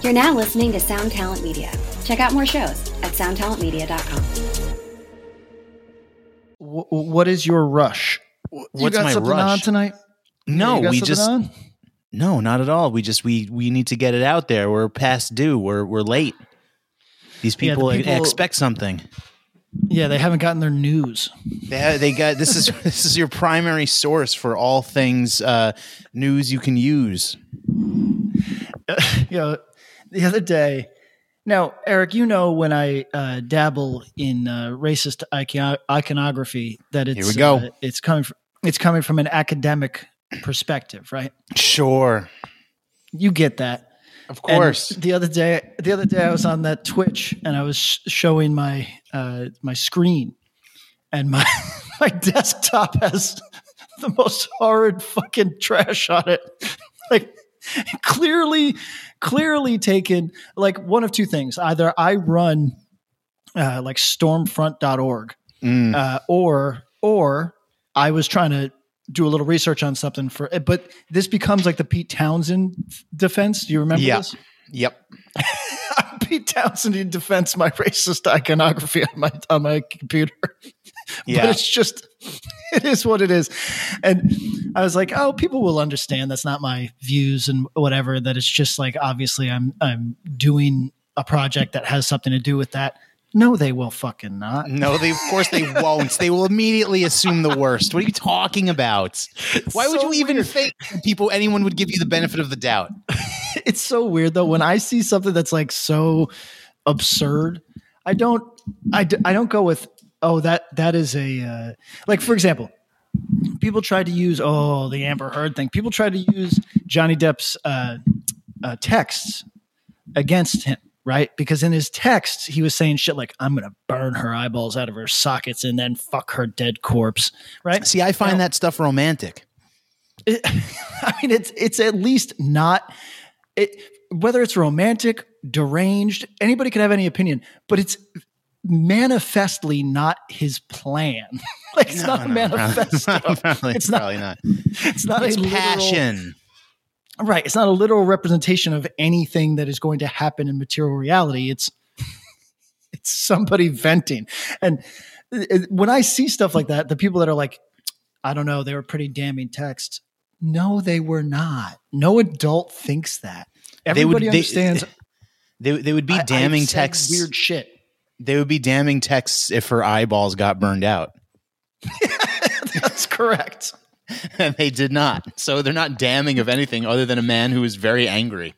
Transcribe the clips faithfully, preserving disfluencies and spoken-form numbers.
You're now listening to Sound Talent Media. Check out more shows at sound talent media dot com. What is your rush? You What's got my something rush? on tonight? No, You got we something just on? no, not at all. We just we we need to get it out there. We're past due. We're we're late. These Yeah, the people, people- expect something. Yeah, they haven't gotten their news. They they got this is this is your primary source for all things uh, news you can use. You know, the other day. Now, Eric, you know when I uh, dabble in uh, racist icon- iconography that it's Here we go. Uh, it's coming from it's coming from an academic perspective, right? Sure, You get that. of course. And the other day, the other day, I was on that Twitch and I was sh- showing my uh, my screen, and my my desktop has the most horrid fucking trash on it, like clearly, clearly taken. Like one of two things: either I run uh, like stormfront dot org, Mm. uh, or or I was trying to do a little research on something for it, but this becomes like the Pete Townsend defense. Do you remember Yeah. this? Yep. Pete Townsend in defense my racist iconography on my on my computer. Yeah. But it's just it is what it is. And I was like, oh, people will understand that's not my views and whatever, that it's just like obviously I'm I'm doing a project that has something to do with that. No, they will fucking not. No, they of course they won't. They will immediately assume the worst. What are you talking about? Why would so you even weird. think people anyone would give you the benefit of the doubt? It's so weird though when I see something that's like so absurd. I don't I, d- I don't go with oh that that is a uh, like for example, people tried to use oh the Amber Heard thing. People tried to use Johnny Depp's uh, uh, texts against him, right? Because in his texts he was saying shit like I'm gonna burn her eyeballs out of her sockets and then fuck her dead corpse, right? See, I find Now- that stuff romantic. It, I mean, it's it's at least not it, whether it's romantic, deranged. Anybody can have any opinion, but it's manifestly not his plan. Like it's not a manifesto. Probably, It's not- probably not. It's not It's a literal, passion. right? It's not a literal representation of anything that is going to happen in material reality. It's it's somebody venting, and it- when I see stuff like that, the people that are like, I don't know, they were pretty damning texts. No, they were not. No adult thinks that. They would- Everybody they- understands. They they would be I- damning I've said texts. weird shit. They would be damning texts if her eyeballs got burned out, That's correct. and they did not. So they're not damning of anything other than a man who is very angry.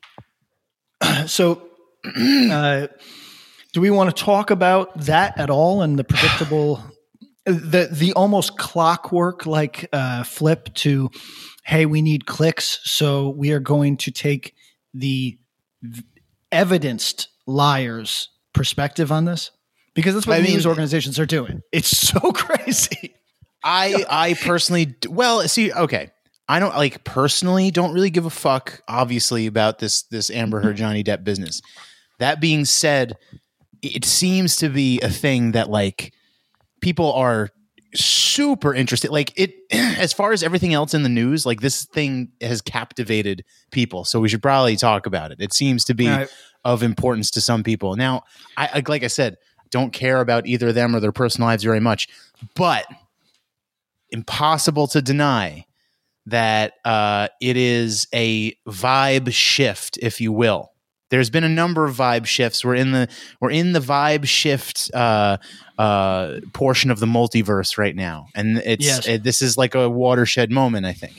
So, uh, do we want to talk about that at all and the predictable, the the almost clockwork like uh, flip to, hey, we need clicks, so we are going to take the v- evidenced liars' perspective on this? Because that's what I mean- news organizations are doing. It's so crazy. I I personally well see okay. I don't like personally don't really give a fuck obviously about this this Amber Heard Johnny Depp business. That being said, it seems to be a thing that like people are super interested. Like it as far as everything else in the news, like this thing has captivated people. So we should probably talk about it. It seems to be Right. of importance to some people. Now, I I- like I said, don't care about either them or their personal lives very much, but impossible to deny that uh, it is a vibe shift, if you will. There's been a number of vibe shifts. We're in the we're in the vibe shift uh, uh, portion of the multiverse right now, and it's Yes. it, this is like a watershed moment, I think.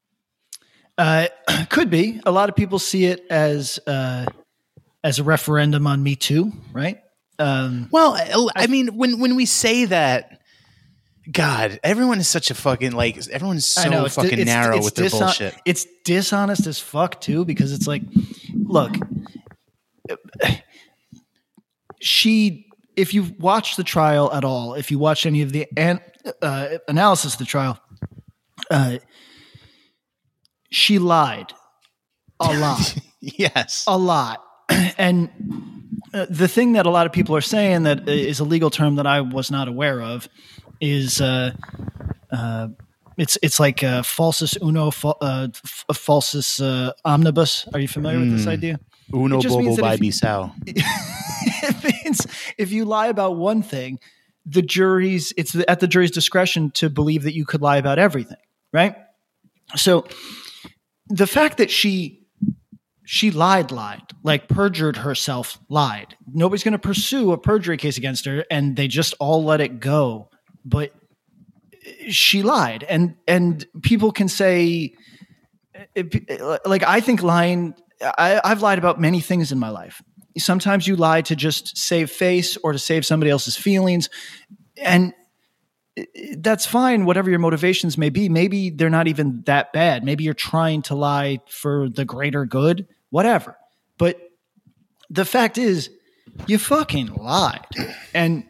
Uh, could be. A lot of people see it as uh, as a referendum on Me Too, right? Um, Well, I, I mean, when when we say that, God, everyone is such a fucking like everyone's so I know it's fucking it's- narrow it's with their dishon- bullshit. It's dishonest as fuck too, because it's like, look, she. If you've watched the trial at all, if you watched any of the an, uh, analysis of the trial, uh, she lied a lot. Yes, a lot. And uh, the thing that a lot of people are saying that is a legal term that I was not aware of is uh, uh, it's it's like uh, falsus uno, fa- uh, f- falsus uh, omnibus. Are you familiar with this idea? Uno It just bobo means that by if you- bisao. It means if you lie about one thing, the jury's it's at the jury's discretion to believe that you could lie about everything, right? So the fact that she she lied, lied, like perjured herself, lied. Nobody's going to pursue a perjury case against her, and they just all let it go. But she lied, and and people can say, like, I think lying. I, I've lied about many things in my life. Sometimes you lie to just save face or to save somebody else's feelings. And that's fine, whatever your motivations may be. Maybe they're not even that bad. Maybe you're trying to lie for the greater good, whatever. But the fact is, you fucking lied. And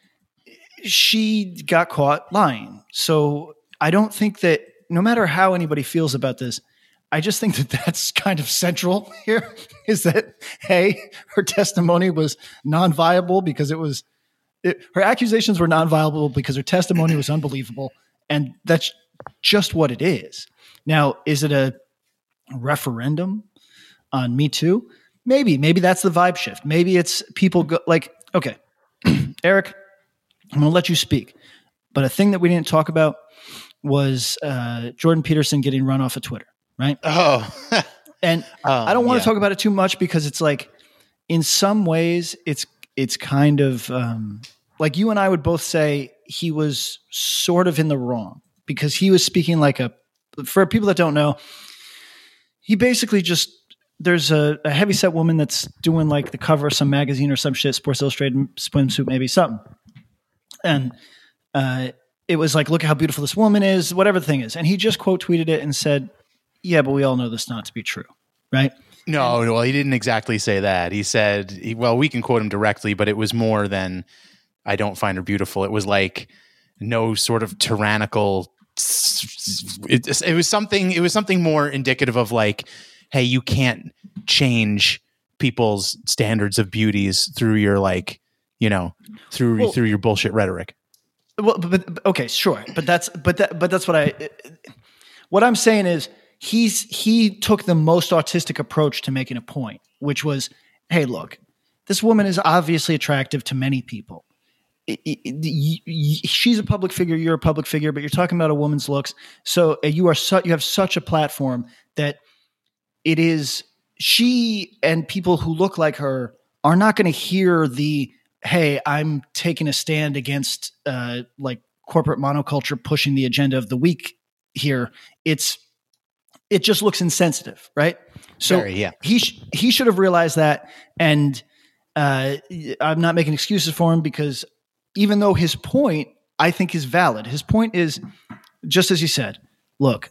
she got caught lying. So I don't think that no matter how anybody feels about this, I just think that that's kind of central here is that, hey, her testimony was non-viable because it was, it, her accusations were non-viable because her testimony was unbelievable. And that's just what it is. Now, is it a referendum on Me Too? Maybe, maybe that's the vibe shift. Maybe it's people go like, okay, Eric, I'm going to let you speak. But a thing that we didn't talk about was uh, Jordan Peterson getting run off of Twitter. Right. Oh, and um, I don't want to yeah. talk about it too much because it's like, in some ways, it's it's kind of um, like you and I would both say he was sort of in the wrong because he was speaking like a. For people that don't know, he basically just there's a, a heavyset woman that's doing like the cover of some magazine or some shit, Sports Illustrated swimsuit, maybe something, and uh, it was like, look how beautiful this woman is, whatever the thing is, and he just quote tweeted it and said, yeah, but we all know this not to be true, right? No, well, he didn't exactly say that. He said, he, well, we can quote him directly, but it was more than I don't find her beautiful. It was like no sort of tyrannical. It, it was something. It was something more indicative of like, hey, you can't change people's standards of beauties through your like, you know, through Well, through your bullshit rhetoric. Well, but, but okay, sure, but that's but that but that's what I. What I'm saying is. He's he took the most autistic approach to making a point, which was, hey, look, this woman is obviously attractive to many people. It, it, it, she's a public figure, you're a public figure, but you're talking about a woman's looks. So you are su- you have such a platform that it is she and people who look like her are not going to hear the, hey, I'm taking a stand against uh, like corporate monoculture pushing the agenda of the week here. It's It just looks insensitive, right? So Very, yeah. he sh- he should have realized that, and uh, I'm not making excuses for him because even though his point I think is valid, his point is just as you said. Look,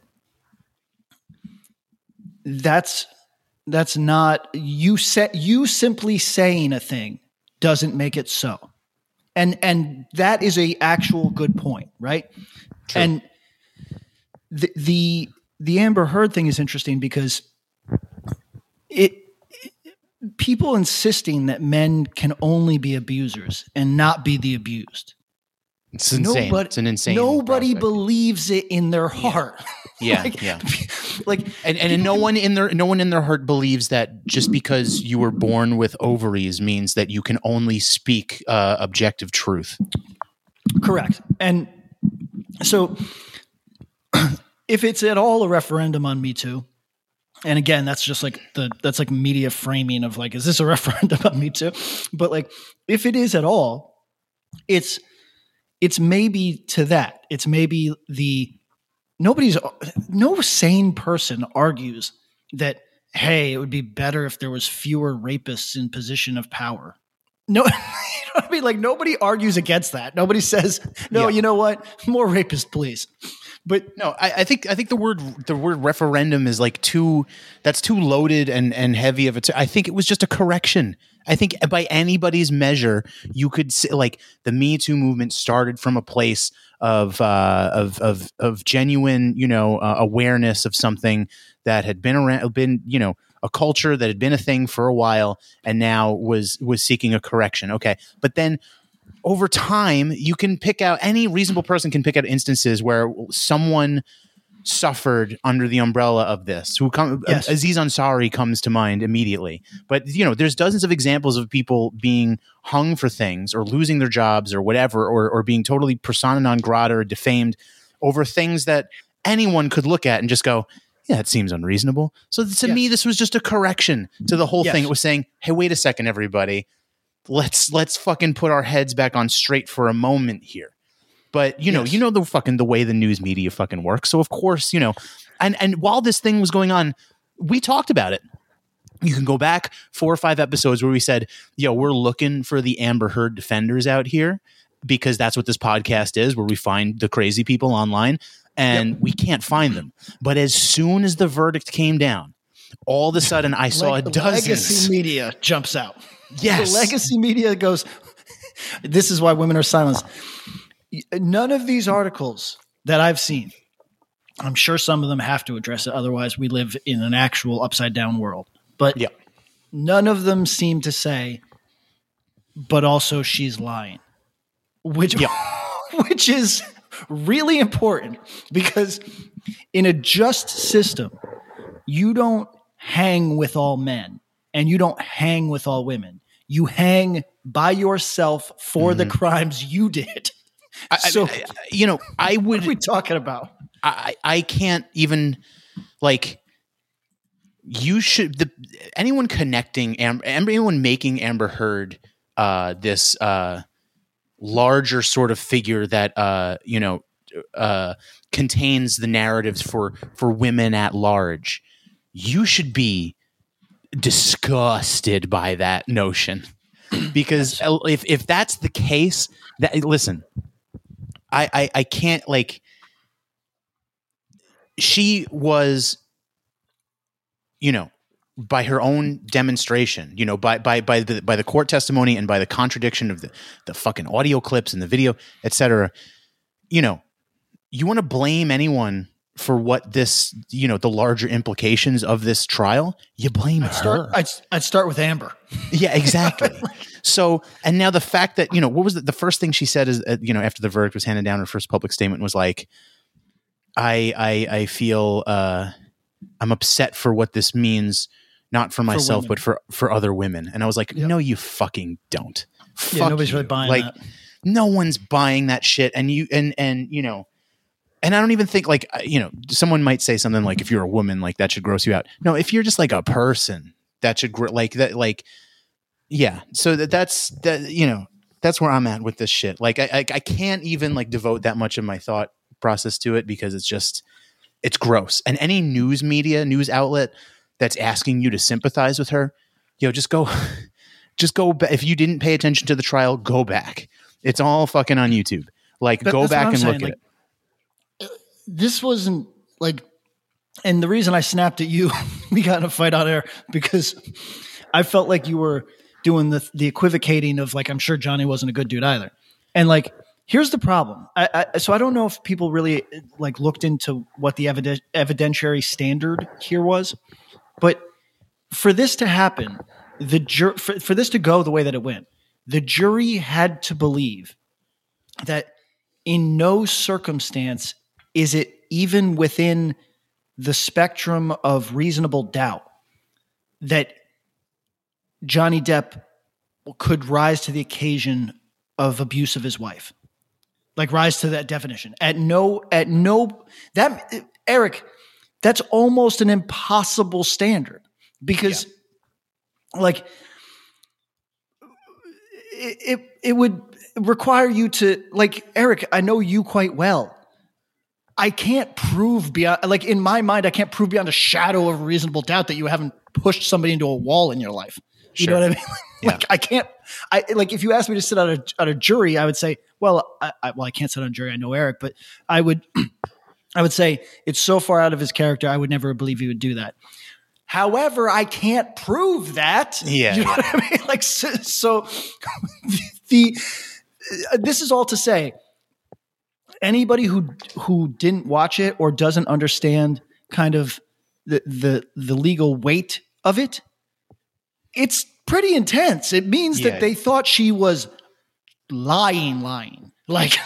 that's that's not you. Set you simply saying a thing doesn't make it so, and and that is a actual good point, right? True. And the the. The Amber Heard thing is interesting because it, it people insisting that men can only be abusers and not be the abused. It's insane. Nobody, it's an insane. Nobody prospect. believes it in their heart. Yeah, like, yeah. Like, and and no one in their no one in their heart believes that just because you were born with ovaries means that you can only speak uh, objective truth. Correct. And so. If it's at all a referendum on Me Too, and again, that's just like the that's like media framing of like, is this a referendum on Me Too? But like, if it is at all, it's it's maybe to that. It's maybe the nobody's no sane person argues that, hey, it would be better if there was fewer rapists in position of power. No, you know what I mean? Like nobody argues against that. Nobody says, no, Yeah. you know what? More rapists, please. But no, I, I think I think the word the word referendum is like too that's too loaded and and heavy of it. I think it was just a correction. I think by anybody's measure, you could say like the Me Too movement started from a place of uh, of of of genuine, you know, uh, awareness of something that had been around, been you know, a culture that had been a thing for a while, and now was was seeking a correction. Okay, but then. Over time, you can pick out any reasonable person can pick out instances where someone suffered under the umbrella of this. Who come Yes. Aziz Ansari comes to mind immediately. But you know, there's dozens of examples of people being hung for things or losing their jobs or whatever, or or being totally persona non grata or defamed over things that anyone could look at and just go, yeah, it seems unreasonable. So to Yes. me, this was just a correction to the whole Yes. thing. It was saying, hey, wait a second, everybody. Let's let's fucking put our heads back on straight for a moment here. But you know, Yes. you know the fucking the way the news media fucking works. So of course, you know, and and while this thing was going on, we talked about it. You can go back four or five episodes where we said, yo, we're looking for the Amber Heard defenders out here because that's what this podcast is, where we find the crazy people online, and yep. we can't find them. But as soon as the verdict came down, all of a sudden I saw like dozens. Legacy media jumps out. Yes. The legacy media goes, this is why women are silenced. None of these articles that I've seen, I'm sure some of them have to address it. Otherwise, we live in an actual upside down world. But yeah. none of them seem to say, but also she's lying, which, yeah. which is really important because in a just system, you don't hang with all men and you don't hang with all women. You hang by yourself for mm-hmm. the crimes you did. I, so, I, you know, I would. What are we talking about? I, I can't even like. You should the anyone connecting Amber, anyone making Amber Heard uh, this uh, larger sort of figure that uh, you know uh, contains the narratives for for women at large. You should be disgusted by that notion because if if that's the case, that listen. I, I, I can't like she was, you know, by her own demonstration, you know, by by by the by the court testimony and by the contradiction of the, the fucking audio clips and the video, et cetera. You know, you want to blame anyone for what this, you know, the larger implications of this trial, you blame I'd her. Start, I'd, I'd start with Amber. Yeah, exactly. So, and now the fact that, you know, what was the, the first thing she said is, uh, you know, after the verdict was handed down, her first public statement was like, I, I, I feel, uh, I'm upset for what this means, not for myself, for but for, for other women. And I was like, yep. no, you fucking don't. Yeah, Fuck nobody's you. really buying like, that. No one's buying that shit. And you, and, and, you know, and I don't even think like, you know, someone might say something like, if you're a woman, like that should gross you out. No, if you're just like a person, that should gr- like that, like, yeah. So that that's that, you know, that's where I'm at with this shit. Like, I, I, I can't even like devote that much of my thought process to it because it's just, it's gross. And any news media, news outlet that's asking you to sympathize with her, yo, just go, just go. Ba- if you didn't pay attention to the trial, go back. It's all fucking on YouTube. Like, But go back and saying. look like, at it. This wasn't like, and the reason I snapped at you, we got in a fight on air because I felt like you were doing the the equivocating of like, I'm sure Johnny wasn't a good dude either. And like, here's the problem. I, I, so I don't know if people really like looked into what the eviden- evidentiary standard here was, but for this to happen, the jur- for, for this to go the way that it went, the jury had to believe that in no circumstance is it even within the spectrum of reasonable doubt that Johnny Depp could rise to the occasion of abuse of his wife. Like rise to that definition. At no, at no, that, Eric, that's almost an impossible standard because yeah. like it, it, it would require you to like, Eric, I know you quite well. I can't prove beyond, like in my mind, I can't prove beyond a shadow of reasonable doubt that you haven't pushed somebody into a wall in your life. You Sure. know what I mean? Like Yeah. I can't, I like if you asked me to sit on a, on a jury, I would say, well, I, I, well, I can't sit on a jury. I know Eric, but I would, I would say it's so far out of his character. I would never believe he would do that. However, I can't prove that. Yeah. You know what I mean? Like, so, so the, this is all to say, anybody who who didn't watch it or doesn't understand kind of the the the legal weight of it, it's pretty intense. It means Yeah. that they thought she was lying, lying. Like,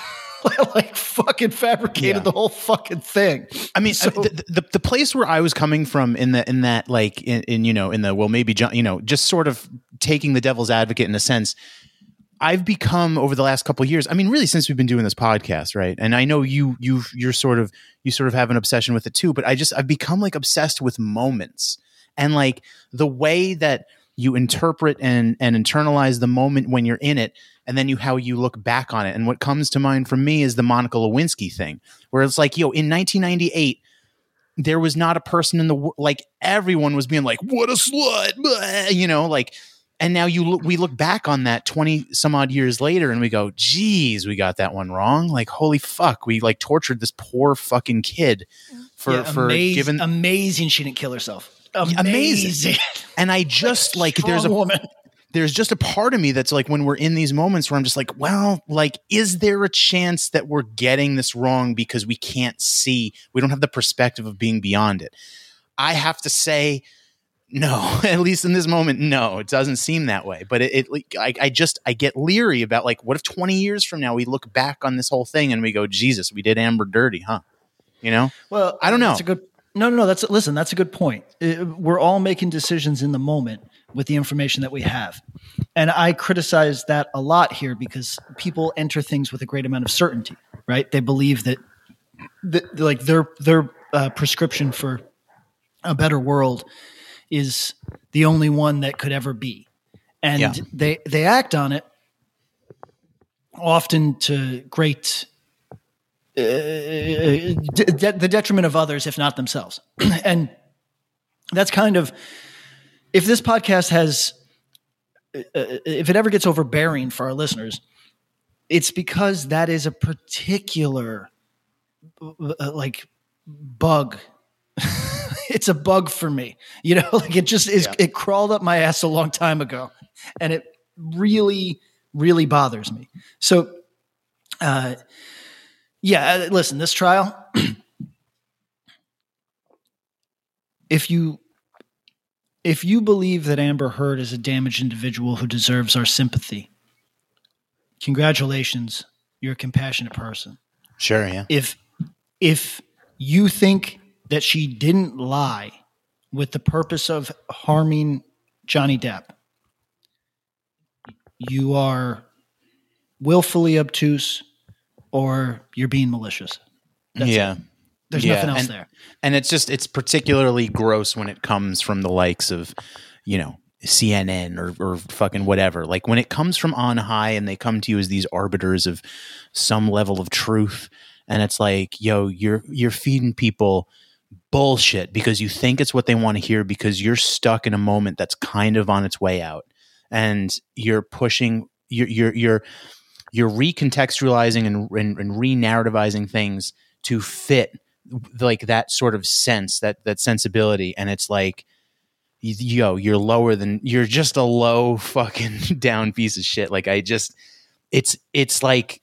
like fucking fabricated Yeah. the whole fucking thing. I mean, So- the, the the place where I was coming from in the in that like in, in you know in the well maybe John, you know just sort of taking the devil's advocate in a sense. I've become over the last couple of years. I mean, really since we've been doing this podcast, right? And I know you you you're sort of you sort of have an obsession with it too. But I just I've become like obsessed with moments and like the way that you interpret and and internalize the moment when you're in it. And then you how you look back on it. And what comes to mind for me is the Monica Lewinsky thing, where it's like, yo, in nineteen ninety-eight, there was not a person in the world, like everyone was being like, what a slut, blah, you know, like, and now you look, we look back on that twenty some odd years later and we go, geez, we got that one wrong. Like, holy fuck, we like tortured this poor fucking kid for, Yeah, for amaz- giving amazing she didn't kill herself. Amazing. amazing. And I just like, Strong there's a woman. there's just a part of me that's like when we're in these moments where I'm just like, well, like, is there a chance that we're getting this wrong because we can't see, we don't have the perspective of being beyond it? I have to say, no, at least in this moment, no, it doesn't seem that way. But it, it like, I, I just, I get leery about like, what if twenty years from now we look back on this whole thing and we go, Jesus, we did Amber dirty, huh? You know? Well, I don't know. That's a good. No, no, no. That's listen. That's a good point. Uh, we're all making decisions in the moment with the information that we have, and I criticize that a lot here because people enter things with a great amount of certainty. Right? They believe that, that like their their uh, prescription for a better world is the only one that could ever be, and Yeah. they they act on it often to great. Uh, de- the detriment of others, if not themselves. And that's kind of, if this podcast has, uh, if it ever gets overbearing for our listeners, it's because that is a particular uh, like bug. It's a bug for me, you know, like it just is, Yeah. it crawled up my ass a long time ago and it really, really bothers me. So, uh, yeah, listen, this trial, if you if you believe that Amber Heard is a damaged individual who deserves our sympathy, congratulations, you're a compassionate person. Sure. Yeah. If if you think that she didn't lie with the purpose of harming Johnny Depp, you are willfully obtuse or you're being malicious. That's yeah. it. There's Yeah, nothing else and- there. And it's just, it's particularly gross when it comes from the likes of, you know, C N N or, or fucking whatever. Like when it comes from on high and they come to you as these arbiters of some level of truth. And it's like, yo, you're, you're feeding people bullshit because you think it's what they want to hear because you're stuck in a moment that's kind of on its way out. And you're pushing, you're, you're, you're, you're recontextualizing and, and, and re-narrativizing things to fit like that sort of sense, that that sensibility. And it's like, yo, you're lower than, you're just a low fucking down piece of shit. Like I just, it's, it's like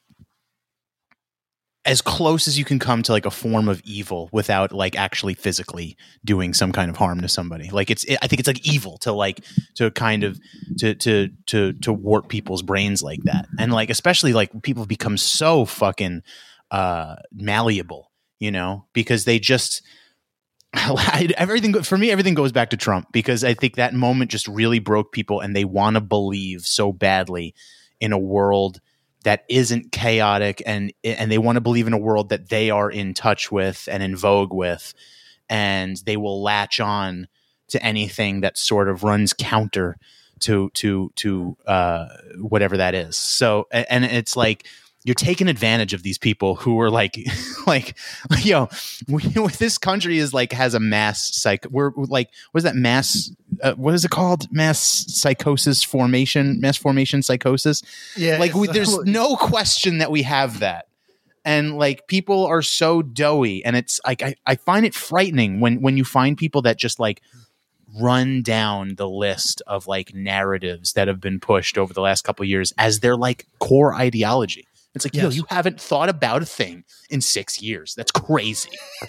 as close as you can come to like a form of evil without like actually physically doing some kind of harm to somebody. Like it's, it, I think it's like evil to like, to kind of, to, to, to, to warp people's brains like that. And like, especially like people become so fucking uh, malleable, you know, because they just, everything for me, everything goes back to Trump because I think that moment just really broke people and they want to believe so badly in a world that isn't chaotic and and they want to believe in a world that they are in touch with and in vogue with, and they will latch on to anything that sort of runs counter to to to uh, whatever that is. So and it's like you're taking advantage of these people who are like, like, yo, we, this country is like has a mass psych. We're like, what is that mass? Uh, what is it called? Mass psychosis formation, mass formation psychosis. Yeah, like we, it's- there's no question that we have that, and like people are so doughy, and it's like I, I find it frightening when when you find people that just like run down the list of like narratives that have been pushed over the last couple of years as their like core ideology. It's like, Yes. yo, you haven't thought about a thing in six years. That's crazy.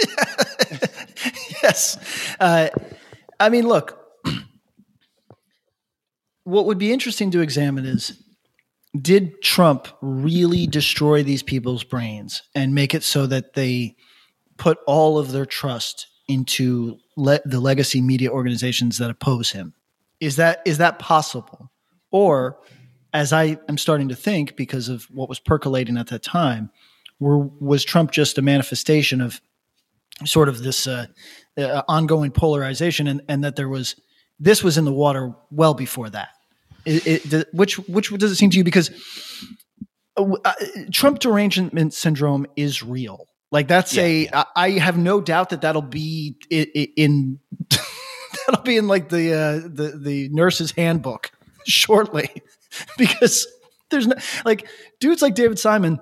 Yes. Uh, I mean, look, what would be interesting to examine is did Trump really destroy these people's brains and make it so that they put all of their trust into le- the legacy media organizations that oppose him? Is that is that possible? Or, as I am starting to think, because of what was percolating at that time, were, was Trump just a manifestation of sort of this uh, uh, ongoing polarization, and, and that there was this was in the water well before that? It, it, which which does it seem to you? Because uh, Trump derangement syndrome is real. Like that's yeah, a yeah. I, I have no doubt that that'll be in, in that'll be in like the uh, the the nurse's handbook shortly, because there's no like dudes like David Simon.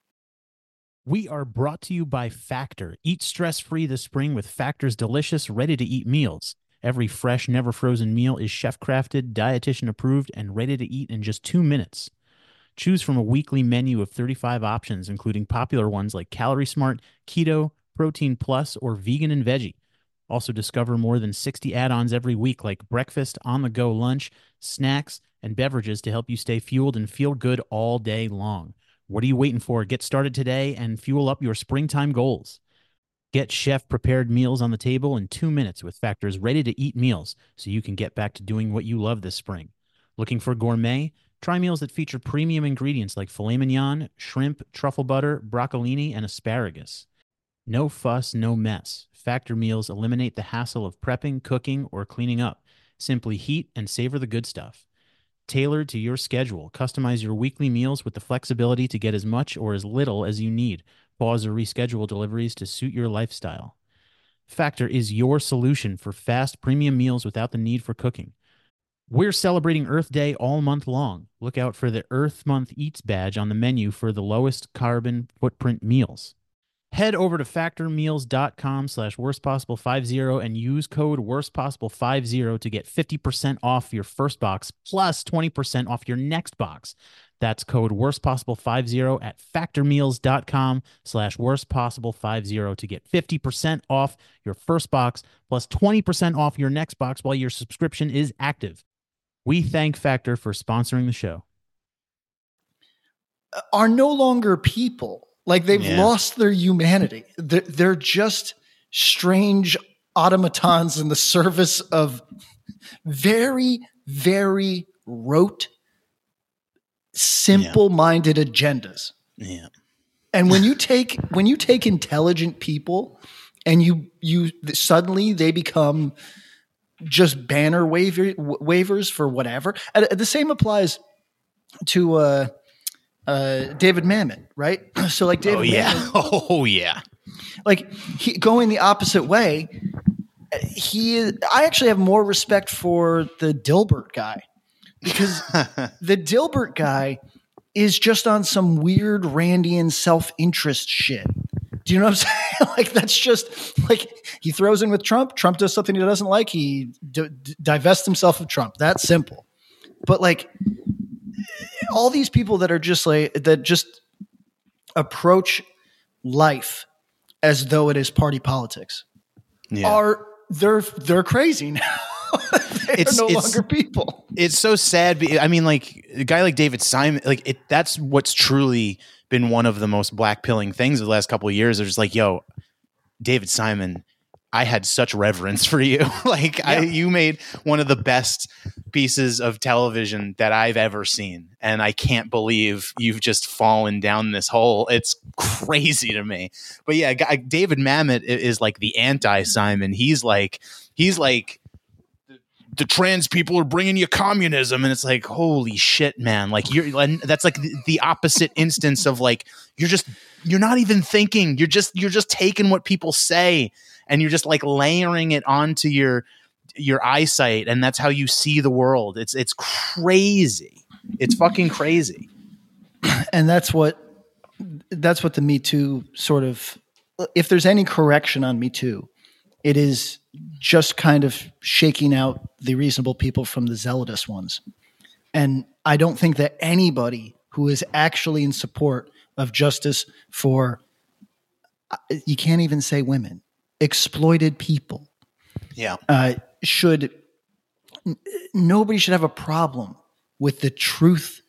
We are brought to you by Factor. Eat stress-free this spring with Factor's delicious, ready-to-eat meals. Every fresh, never frozen meal is chef-crafted, dietitian approved, and ready to eat in just two minutes. Choose from a weekly menu of thirty-five options, including popular ones like Calorie Smart, Keto, Protein Plus, or Vegan and Veggie. Also discover more than sixty add-ons every week like breakfast, on-the-go lunch, snacks, and beverages to help you stay fueled and feel good all day long. What are you waiting for? Get started today and fuel up your springtime goals. Get chef-prepared meals on the table in two minutes with Factor's ready-to-eat meals so you can get back to doing what you love this spring. Looking for gourmet? Try meals that feature premium ingredients like filet mignon, shrimp, truffle butter, broccolini, and asparagus. No fuss, no mess. Factor meals eliminate the hassle of prepping, cooking, or cleaning up. Simply heat and savor the good stuff. Tailored to your schedule, customize your weekly meals with the flexibility to get as much or as little as you need. Pause or reschedule deliveries to suit your lifestyle. Factor is your solution for fast, premium meals without the need for cooking. We're celebrating Earth Day all month long. Look out for the Earth Month Eats badge on the menu for the lowest carbon footprint meals. Head over to factormeals.com slash worstpossible50 and use code worstpossible50 to get fifty percent off your first box plus twenty percent off your next box. That's code worstpossible50 at factormeals.com slash worstpossible50 to get fifty percent off your first box plus twenty percent off your next box while your subscription is active. We thank Factor for sponsoring the show. Are no longer people. Like they've yeah. lost their humanity. They're, they're just strange automatons in the service of very, very rote, simple-minded yeah. agendas. Yeah. And when you take when you take intelligent people and you you suddenly they become just banner waver, waivers for whatever. And the same applies to uh, uh, David Mamet, right? So like David oh, yeah. Mamet, oh, yeah. Like he, going the opposite way, he is, I actually have more respect for the Dilbert guy because the Dilbert guy is just on some weird Randian self-interest shit. Do you know what I'm saying? Like, that's just like he throws in with Trump. Trump does something he doesn't like. He d- d- divests himself of Trump. That's simple. But like all these people that are just like, that just approach life as though it is party politics yeah. are, they're, they're crazy now. They're it's, no it's, longer people. It's so sad. I mean, like a guy like David Simon, like it, that's what's truly been one of the most black pilling things of the last couple of years. They're just like, yo, David Simon, I had such reverence for you. like yeah. I, you made one of the best pieces of television that I've ever seen. And I can't believe you've just fallen down this hole. It's crazy to me. But yeah, David Mamet is like the anti-Simon. He's like, he's like, the trans people are bringing you communism. And it's like, holy shit, man. Like you're, that's like the, the opposite instance of like, you're just, you're not even thinking. You're just, you're just taking what people say and you're just like layering it onto your, your eyesight. And that's how you see the world. It's, it's crazy. It's fucking crazy. And that's what, that's what the Me Too sort of, if there's any correction on Me Too, it is just kind of shaking out the reasonable people from the zealotous ones. And I don't think that anybody who is actually in support of justice for, you can't even say women, exploited people. Yeah. Uh, should, n- nobody should have a problem with the truth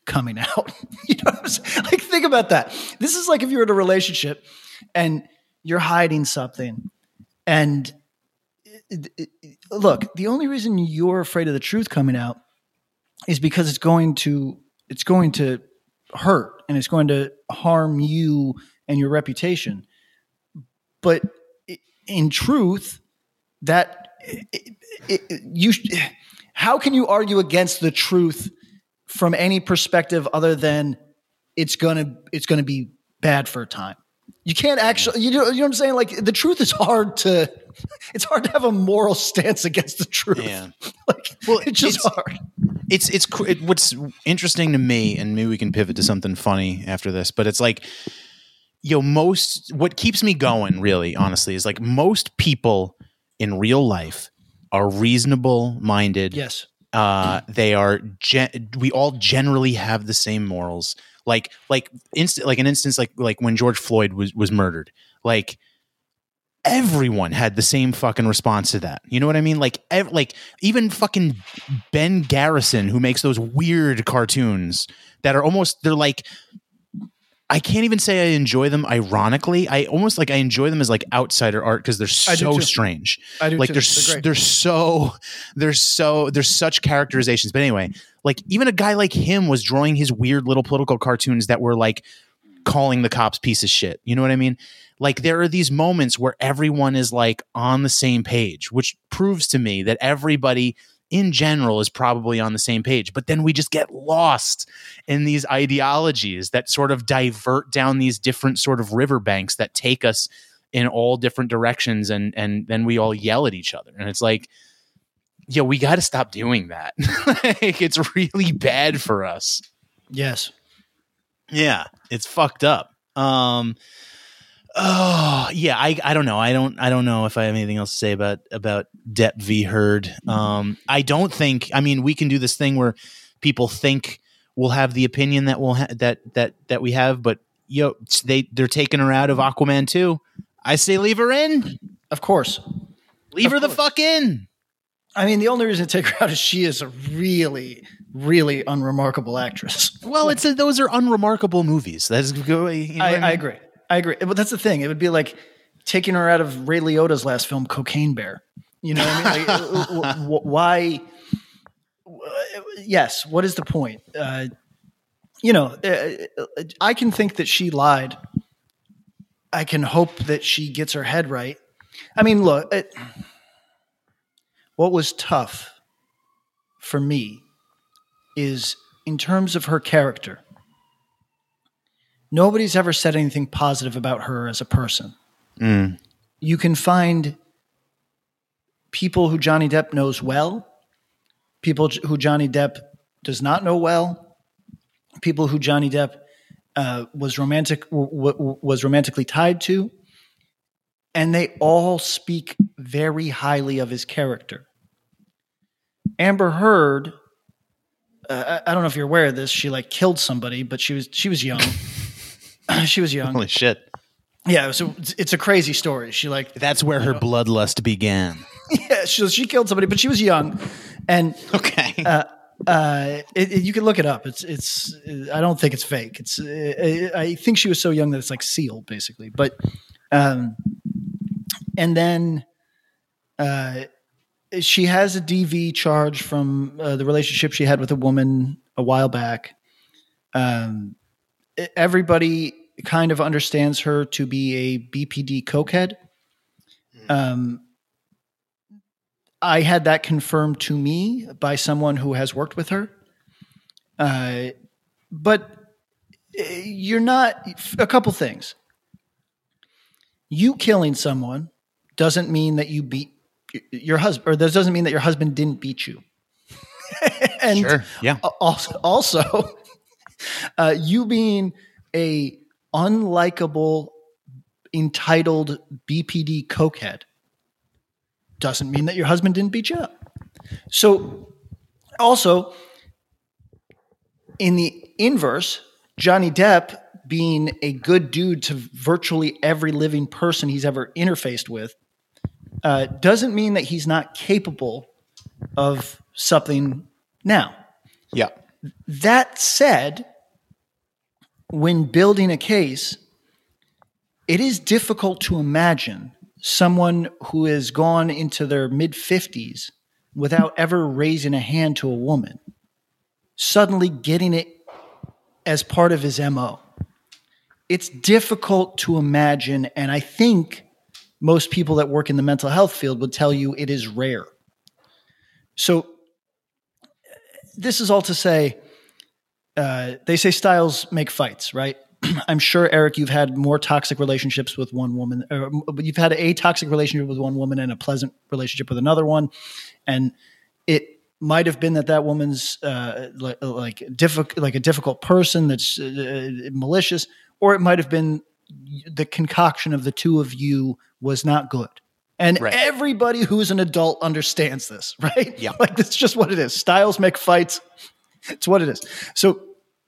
coming out. You know what I'm saying? Like, think about that. This is like if you're in a relationship and you're hiding something. And it, it, it, look, the only reason you're afraid of the truth coming out is because it's going to it's going to hurt and it's going to harm you and your reputation. But in truth, that it, it, you how can you argue against the truth from any perspective other than it's gonna it's gonna be bad for a time? You can't actually, you know, you know what I'm saying? Like, the truth is hard to, it's hard to have a moral stance against the truth. Yeah. Like, well, it's just it's, hard. It's, it's, it, what's interesting to me, and maybe we can pivot to something funny after this, but it's like, yo, most, what keeps me going really, honestly, is like most people in real life are reasonable minded. Yes. Uh, they are, gen- we all generally have the same morals. Like, like instant, like an instance, like, like when George Floyd was, was murdered, like everyone had the same fucking response to that. You know what I mean? Like, ev- like even fucking Ben Garrison, who makes those weird cartoons that are almost, they're like, I can't even say I enjoy them ironically. I almost like I enjoy them as like outsider art because they're so strange. I do like too. they're They're, they're so they're so there's such characterizations. But anyway, like even a guy like him was drawing his weird little political cartoons that were like calling the cops piece of shit. You know what I mean? Like there are these moments where everyone is like on the same page, which proves to me that everybody in general is probably on the same page, but then we just get lost in these ideologies that sort of divert down these different sort of riverbanks that take us in all different directions. And, and then we all yell at each other. And it's like, yo, we got to stop doing that. Like, it's really bad for us. Yes. Yeah. It's fucked up. Um, Oh yeah, I I don't know. I don't I don't know if I have anything else to say about about Depp v. Heard. Um, I don't think. I mean, we can do this thing where people think we'll have the opinion that we'll ha- that that that we have, but yo, they they're taking her out of Aquaman two. I say leave her in. Of course, leave of her course. the fuck in. I mean, the only reason to take her out is she is a really, really unremarkable actress. Well, it's a, those are unremarkable movies. That's you know I, I, mean? I agree. I agree. But that's the thing. It would be like taking her out of Ray Liotta's last film, Cocaine Bear. You know what I mean? Like, w- w- why? Yes. What is the point? Uh, you know, uh, I can think that she lied. I can hope that she gets her head right. I mean, look, it, what was tough for me is in terms of her character. Nobody's ever said anything positive about her as a person. Mm. You can find people who Johnny Depp knows well, people who Johnny Depp does not know well, people who Johnny Depp uh, was romantic w- w- was romantically tied to, and they all speak very highly of his character. Amber Heard, uh, I don't know if you're aware of this. She like killed somebody, but she was she was young. She was young. Holy shit. Yeah, so it's a crazy story. She like That's where her know, bloodlust began. Yeah, she, she killed somebody, but she was young, and okay, uh, uh, it, it, you can look it up. It's it's. I don't think it's fake. It's. Uh, I think she was so young that it's like sealed, basically. But, um, and then, uh, she has a D V charge from uh, the relationship she had with a woman a while back. Um, everybody kind of understands her to be a B P D cokehead. Um, I had that confirmed to me by someone who has worked with her. Uh, but you're not a couple things. You killing someone doesn't mean that you beat your husband, or that doesn't mean that your husband didn't beat you. And sure. Yeah. Also, also uh, you being a unlikable, entitled B P D cokehead doesn't mean that your husband didn't beat you up. So also in the inverse, Johnny Depp being a good dude to virtually every living person he's ever interfaced with uh, doesn't mean that he's not capable of something now. Yeah. That said, when building a case, it is difficult to imagine someone who has gone into their mid-fifties without ever raising a hand to a woman suddenly getting it as part of his M O. It's difficult to imagine, and I think most people that work in the mental health field would tell you it is rare. So this is all to say, uh, they say styles make fights, right? I'm sure, Eric, you've had more toxic relationships with one woman, or you've had a toxic relationship with one woman and a pleasant relationship with another one. And it might have been that that woman's uh, like, like, difficult, like a difficult person that's uh, malicious, or it might have been the concoction of the two of you was not good. And right. Everybody who's an adult understands this, right? Yeah. Like, that's just what it is. Styles make fights. It's what it is. So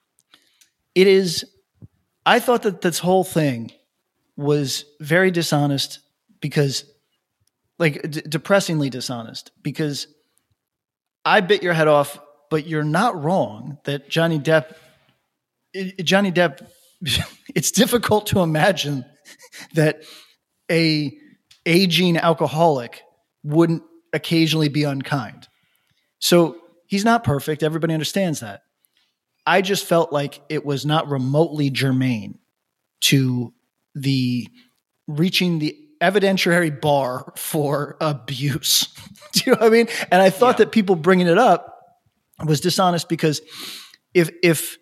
it is, I thought that this whole thing was very dishonest because, like, d- depressingly dishonest, because I bit your head off, but you're not wrong that Johnny Depp, it, Johnny Depp, it's difficult to imagine that a aging alcoholic wouldn't occasionally be unkind. So he's not perfect. Everybody understands that. I just felt like it was not remotely germane to the reaching the evidentiary bar for abuse. Do you know what I mean? And I thought yeah. that people bringing it up was dishonest because if, if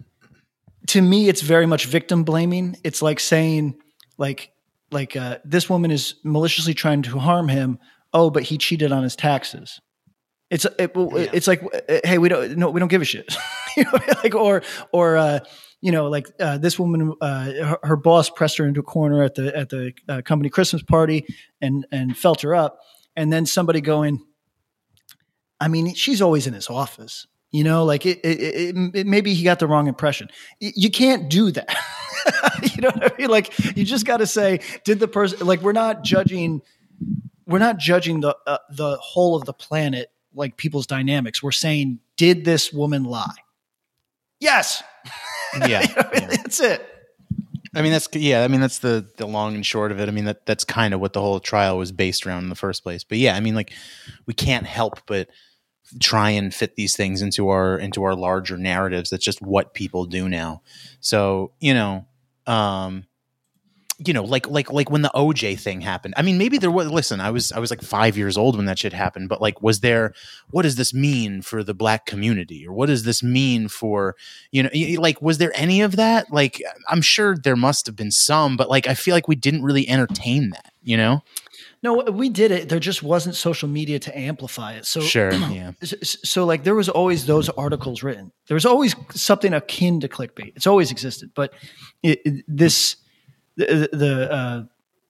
to me, it's very much victim blaming. It's like saying like, like uh, this woman is maliciously trying to harm him. Oh, but he cheated on his taxes. It's it, yeah. it's like, hey, we don't no, we don't give a shit, you know, like or or uh, you know, like uh, this woman, uh, her, her boss pressed her into a corner at the at the uh, company Christmas party and and felt her up, and then somebody going, I mean, she's always in his office, you know, like it, it, it, it maybe he got the wrong impression. You can't do that, you know what I mean? Like you just got to say, did the person like we're not judging, we're not judging the uh, the whole of the planet. Like people's dynamics. We're saying, did this woman lie? Yes. Yeah, you know, yeah. That's it. I mean, that's, yeah. I mean, that's the, the long and short of it. I mean, that that's kind of what the whole trial was based around in the first place. But yeah, I mean, like we can't help but try and fit these things into our, into our larger narratives. That's just what people do now. So, you know, um, you know, like, like, like when the O J thing happened, I mean, maybe there was, listen, I was, I was like five years old when that shit happened, but like, was there, what does this mean for the black community? Or what does this mean for, you know, like, was there any of that? Like, I'm sure there must've been some, but like, I feel like we didn't really entertain that, you know? No, we did it. There just wasn't social media to amplify it. So, sure, yeah. So, so like there was always those articles written. There was always something akin to clickbait. It's always existed, but it, it, this, The, the uh,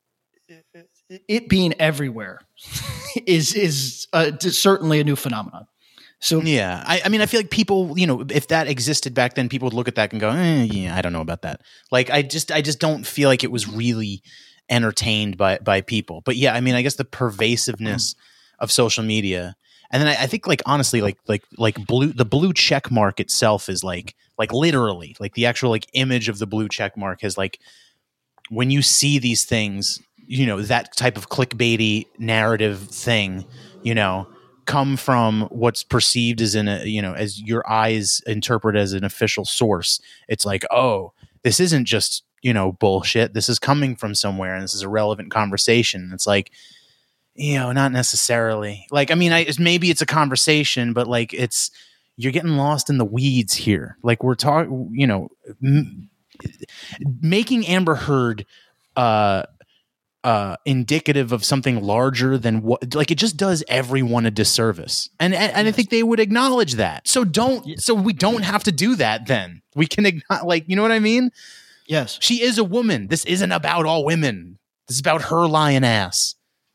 it being everywhere is is uh, certainly a new phenomenon. So yeah, I, I mean, I feel like people, you know, if that existed back then, people would look at that and go, eh, "Yeah, I don't know about that." Like, I just, I just don't feel like it was really entertained by by people. But yeah, I mean, I guess the pervasiveness of social media, and then I, I think, like honestly, like like like blue the blue check mark itself is like like literally like the actual like image of the blue check mark has like. When you see these things, you know, that type of clickbaity narrative thing, you know, come from what's perceived as in a, you know, as your eyes interpret as an official source. It's like, oh, this isn't just, you know, bullshit. This is coming from somewhere and this is a relevant conversation. It's like, you know, not necessarily. Like, I mean, I, it's, maybe it's a conversation, but like it's, you're getting lost in the weeds here. Like we're talking, you know, m- making Amber Heard uh, uh, indicative of something larger than what, like it just does everyone a disservice, and and, and yes. I think they would acknowledge that. So don't, yes. so we don't have to do that. Then we can acknowledge, like, you know what I mean? Yes, she is a woman. This isn't about all women. This is about her lying ass.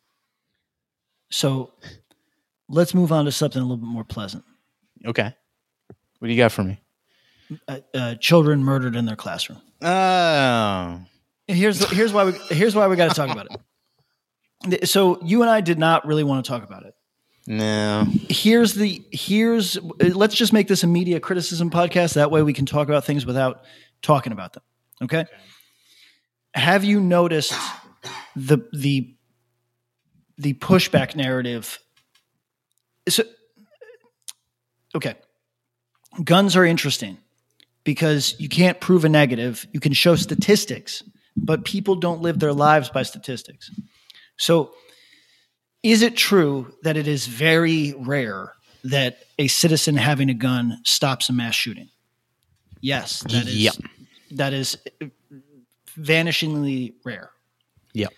So let's move on to something a little bit more pleasant. Okay, what do you got for me? Uh, uh, children murdered in their classroom. Oh, here's here's why we here's why we got to talk about it. So you and I did not really want to talk about it No. Here's the here's let's just make this a media criticism podcast. That way we can talk about things without talking about them. Okay? okay. Have you noticed the the the pushback narrative? So, okay. Guns are interesting because you can't prove a negative. You can show statistics, but people don't live their lives by statistics. So is it true that it is very rare that a citizen having a gun stops a mass shooting? Yes, that is yep. that is vanishingly rare. Yep.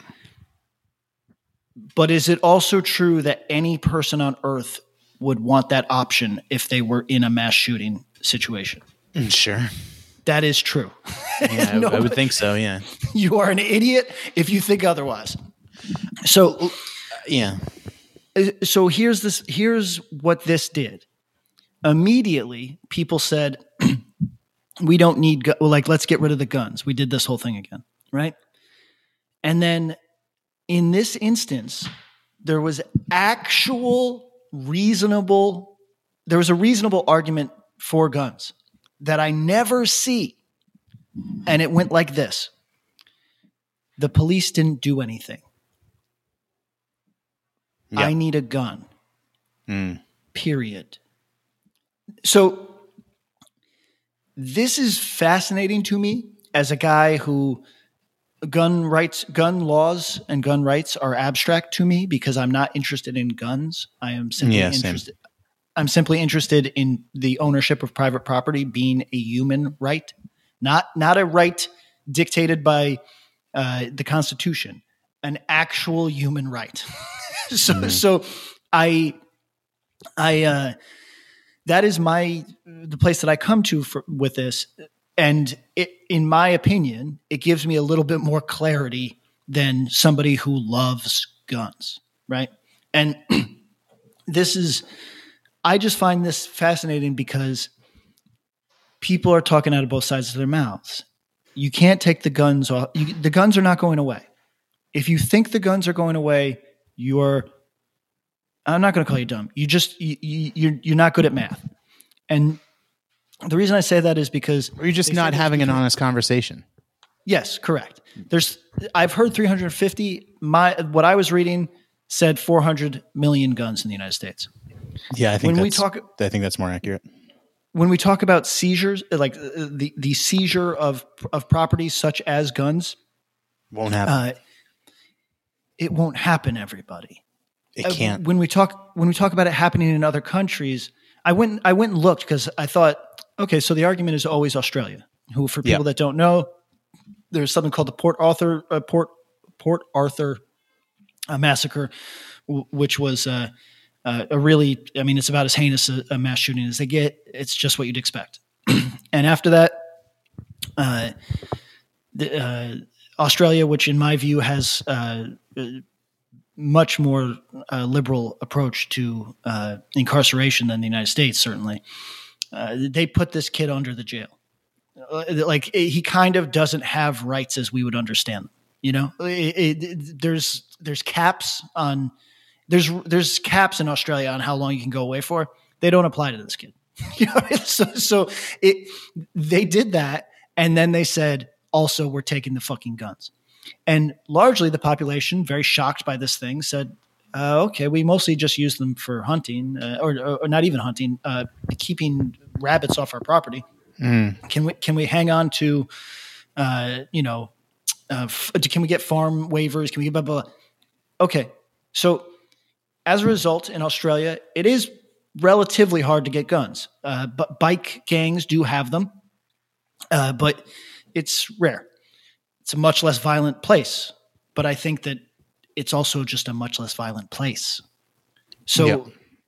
But is it also true that any person on earth would want that option if they were in a mass shooting situation? Sure. That is true. Yeah, I, no, I would think so, yeah. You are an idiot if you think otherwise. So, yeah. So here's this. Here's what this did. Immediately, people said, "We don't need gu- well, like let's get rid of the guns." We did this whole thing again, right? And then, in this instance, there was actual reasonable. There was a reasonable argument for guns that I never see, and it went like this: the police didn't do anything. Yep. I need a gun. Mm. Period. So this is fascinating to me as a guy who gun rights, gun laws and gun rights are abstract to me because I'm not interested in guns. I am simply yeah, interested. Same. I'm simply interested in the ownership of private property being a human right, not, not a right dictated by uh, the Constitution, an actual human right. So, mm-hmm. so I, I, uh, that is my, the place that I come to for, with this. And it, in my opinion, it gives me a little bit more clarity than somebody who loves guns. Right. And this is, I just find this fascinating because people are talking out of both sides of their mouths. You can't take the guns off. You, the guns are not going away. If you think the guns are going away, you're, I'm not going to call you dumb. You just, you, you, you're, you're not good at math. And the reason I say that is because or you're just not having an honest conversation. Yes, correct. There's, I've heard three hundred fifty. My, what I was reading said four hundred million guns in the United States. Yeah. I think when that's, we talk, I think that's more accurate. When we talk about seizures, like the, the seizure of, of property such as guns, won't happen. Uh, it won't happen, everybody. It can't. Uh, when we talk when we talk about it happening in other countries, I went I went and looked because I thought, okay, so the argument is always Australia. Who, for people yeah. that don't know, there's something called the Port Arthur uh, Port Port Arthur uh, massacre, w- which was uh, uh, a really, I mean, it's about as heinous a, a mass shooting as they get. It's just what you'd expect. And after that, uh, the, uh, Australia, which in my view has uh, much more uh, liberal approach to uh, incarceration than the United States, certainly, uh, they put this kid under the jail. Uh, like he kind of doesn't have rights as we would understand them. You know, it, it, there's there's caps on there's there's caps in Australia on how long you can go away for. They don't apply to this kid. You know, so so it they did that, and then they said, also, we're taking the fucking guns. And largely the population, very shocked by this thing, said, uh, okay, we mostly just use them for hunting, uh, or, or not even hunting, uh, keeping rabbits off our property. Mm. Can we can we hang on to, uh, you know, uh, f- can we get farm waivers? Can we get blah, blah, blah? Okay. So as a result, in Australia, it is relatively hard to get guns. Uh, but bike gangs do have them. Uh, but it's rare. It's a much less violent place, but I think that it's also just a much less violent place. So yep.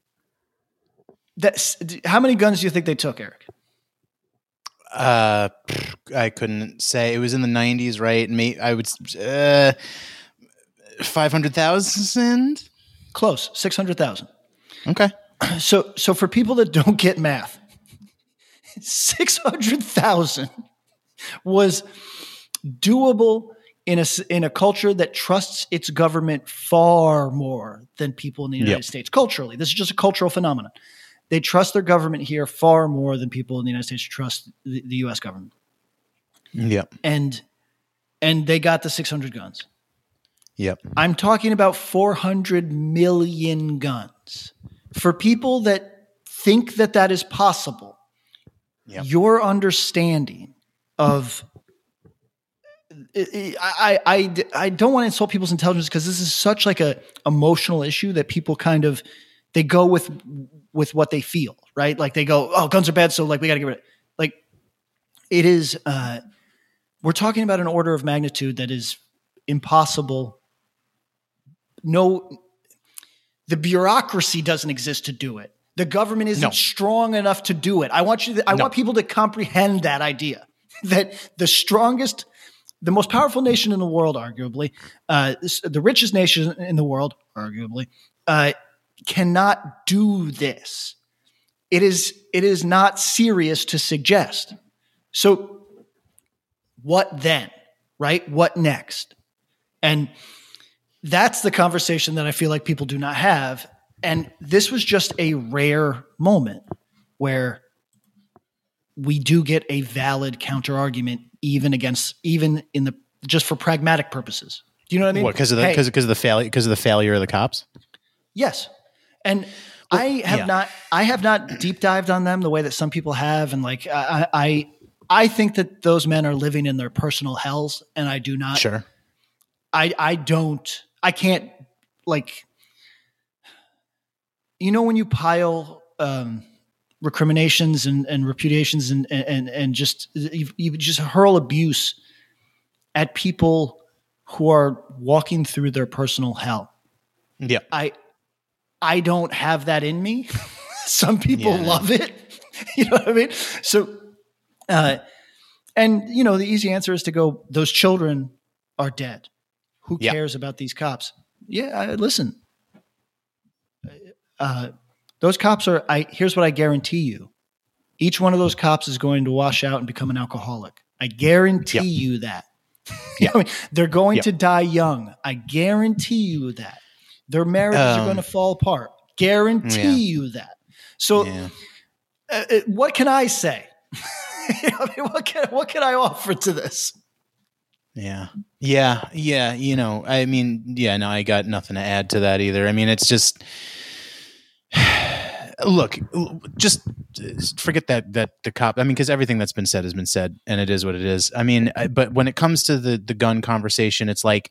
that's, how many guns do you think they took, Eric? Uh, I couldn't say. It was in the nineties, right? May, I would, uh, five hundred thousand? Close, six hundred thousand. Okay. So, so for people that don't get math, six hundred thousand was doable in a s- in a culture that trusts its government far more than people in the United Yep. States culturally. This is just a cultural phenomenon. They trust their government here far more than people in the United States trust the, the U S government. Yep. And and they got the six hundred guns. Yep. I'm talking about four hundred million guns. For people that think that that is possible, Yep. your understanding of I, I, I, I don't want to insult people's intelligence because this is such like a emotional issue that people kind of they go with with what they feel, right? Like they go, oh, guns are bad, so like we got to get rid of it. Like it is. Uh, we're talking about an order of magnitude that is impossible. No, the bureaucracy doesn't exist to do it. The government isn't No. strong enough to do it. I want you to, I No. want people to comprehend that idea that the strongest, the most powerful nation in the world, arguably, uh, this- the richest nation in the world, arguably, uh, cannot do this. It is, it is not serious to suggest. So what then, right? What next? And that's the conversation that I feel like people do not have. And this was just a rare moment where we do get a valid counter argument, even against, even in the, just for pragmatic purposes. Do you know what I mean? What, because of the Hey, because because of the failure because of the failure of the cops? yes. And I have yeah. not, I have not deep dived on them the way that some people have. And like, I, I, I think that those men are living in their personal hells, and I do not, Sure. I, I don't, I can't like, you know, when you pile um, recriminations and, and repudiations and, and, and just, you, you just hurl abuse at people who are walking through their personal hell. Yeah. I, I don't have that in me. Some people Yeah, no. love it. You know what I mean? So, uh, and you know, the easy answer is to go, those children are dead. Who Yeah. cares about these cops? Yeah. I, listen, uh, those cops are, I, here's what I guarantee you. Each one of those cops is going to wash out and become an alcoholic. I guarantee Yeah. you that. Yeah. I mean, they're going Yeah. to die young. I guarantee you that. Their marriages are Um, going to fall apart. Guarantee yeah. you that. So, Yeah. uh, uh, what can I say? I mean, what can what can I offer to this? Yeah. Yeah. Yeah. You know, I mean, yeah, no, I got nothing to add to that either. I mean, it's just, look, just forget that, that the cop, I mean, cause everything that's been said has been said, and it is what it is. I mean, I, but when it comes to the, the gun conversation, it's like,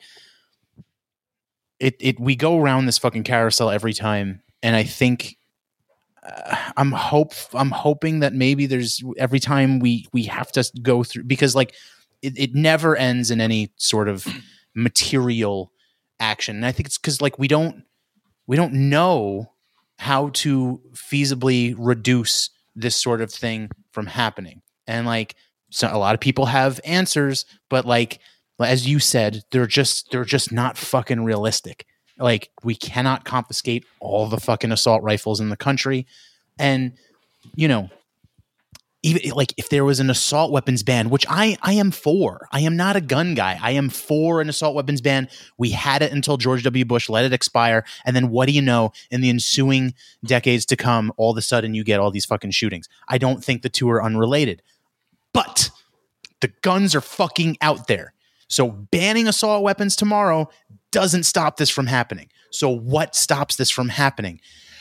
it, it, we go around this fucking carousel every time. And I think, uh, I'm hope, I'm hoping that maybe there's every time we, we have to go through, because like, It, it never ends in any sort of material action. And I think it's because like we don't we don't know how to feasibly reduce this sort of thing from happening. And like so a lot of people have answers, but like as you said, they're just they're just not fucking realistic. Like we cannot confiscate all the fucking assault rifles in the country. And you know, even like if there was an assault weapons ban, which I, I am for, I am not a gun guy. I am for an assault weapons ban. We had it until George W. Bush let it expire. And then what do you know, in the ensuing decades to come, all of a sudden you get all these fucking shootings. I don't think the two are unrelated, but the guns are fucking out there. So banning assault weapons tomorrow doesn't stop this from happening. So what stops this from happening?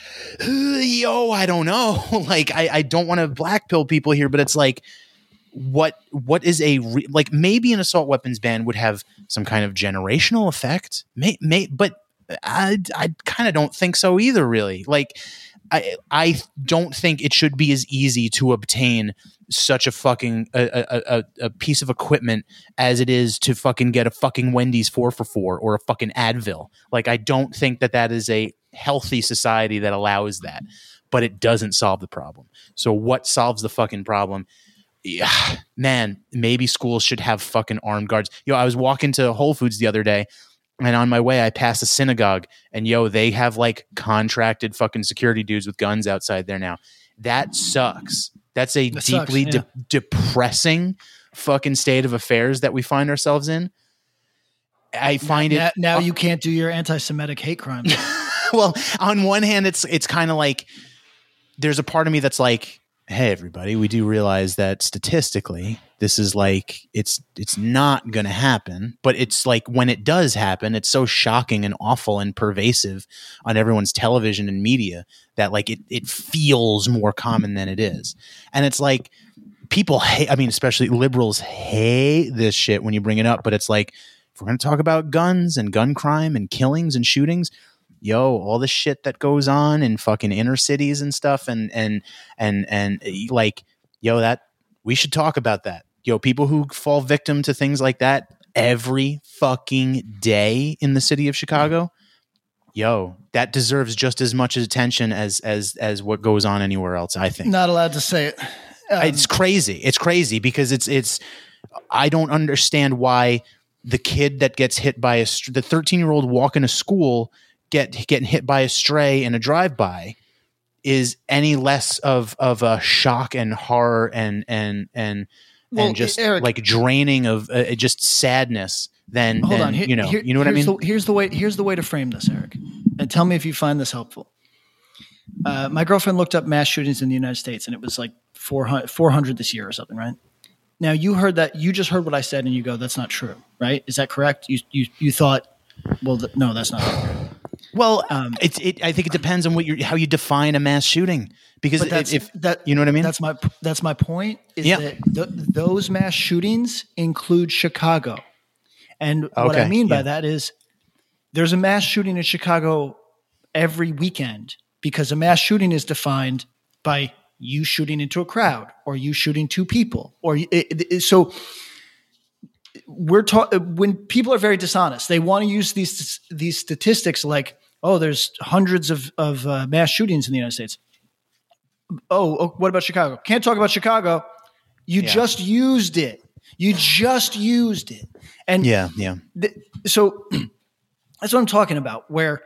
Yo, I don't know. Like, I, I don't want to blackpill people here, but it's like, what what is a re- like maybe an assault weapons ban would have some kind of generational effect, may, may but I I kind of don't think so either. Really, like I I don't think it should be as easy to obtain such a fucking a, a, a, a piece of equipment as it is to fucking get a fucking Wendy's four for four or a fucking Advil. Like, I don't think that that is a healthy society that allows that, but it doesn't solve the problem. So what solves the fucking problem? Yeah, man, maybe schools should have fucking armed guards. Yo, I was walking to Whole Foods the other day, and on my way, I passed a synagogue, and yo, they have like contracted fucking security dudes with guns outside there now. That sucks. That's a That deeply sucks, yeah. de- depressing fucking state of affairs that we find ourselves in. I find now, it now you can't do your anti-Semitic hate crimes. well, on one hand, it's it's kind of like there's a part of me that's like, hey, everybody, we do realize that statistically, this is like it's it's not going to happen. But it's like when it does happen, it's so shocking and awful and pervasive on everyone's television and media that like it it feels more common than it is. And it's like people hate. I mean, especially liberals hate this shit when you bring it up. But it's like if we're going to talk about guns and gun crime and killings and shootings. Yo, all the shit that goes on in fucking inner cities and stuff, and and and and like, yo, that we should talk about that. Yo, people who fall victim to things like that every fucking day in the city of Chicago. Yo, that deserves just as much attention as as as what goes on anywhere else. I think. Not allowed to say it. Um, it's crazy. It's crazy because it's it's. I don't understand why the kid that gets hit by a the thirteen year old walking to school. Get getting hit by a stray in a drive-by is any less of of a shock and horror and and and well, and just Eric, like draining of uh, just sadness than, hold than on. Here, you know here, you know what I mean. The, here's the way. Here's the way to frame this, Eric, and tell me if you find this helpful. Uh, my girlfriend looked up mass shootings in the United States, and it was like four hundred, four hundred this year or something, right? Now you heard that. You just heard what I said, and you go, "That's not true," right? Is that correct? You you you thought, well, th- no, that's not true. Well, Um, it's it. I think it depends on what you how you define a mass shooting because But that's, if that you know what I mean. That's my that's my point. Is Yeah. that th- those mass shootings include Chicago, and what I Okay, mean by yeah. that is there's a mass shooting in Chicago every weekend because a mass shooting is defined by you shooting into a crowd or you shooting two people or it, it, it- so. We're talking when people are very dishonest. They want to use these these statistics like, oh, there's hundreds of of uh, mass shootings in the United States. Oh, oh, what about Chicago? Can't talk about Chicago. You Yeah. just used it. You just used it. And yeah, yeah. th- so that's what I'm talking about. Where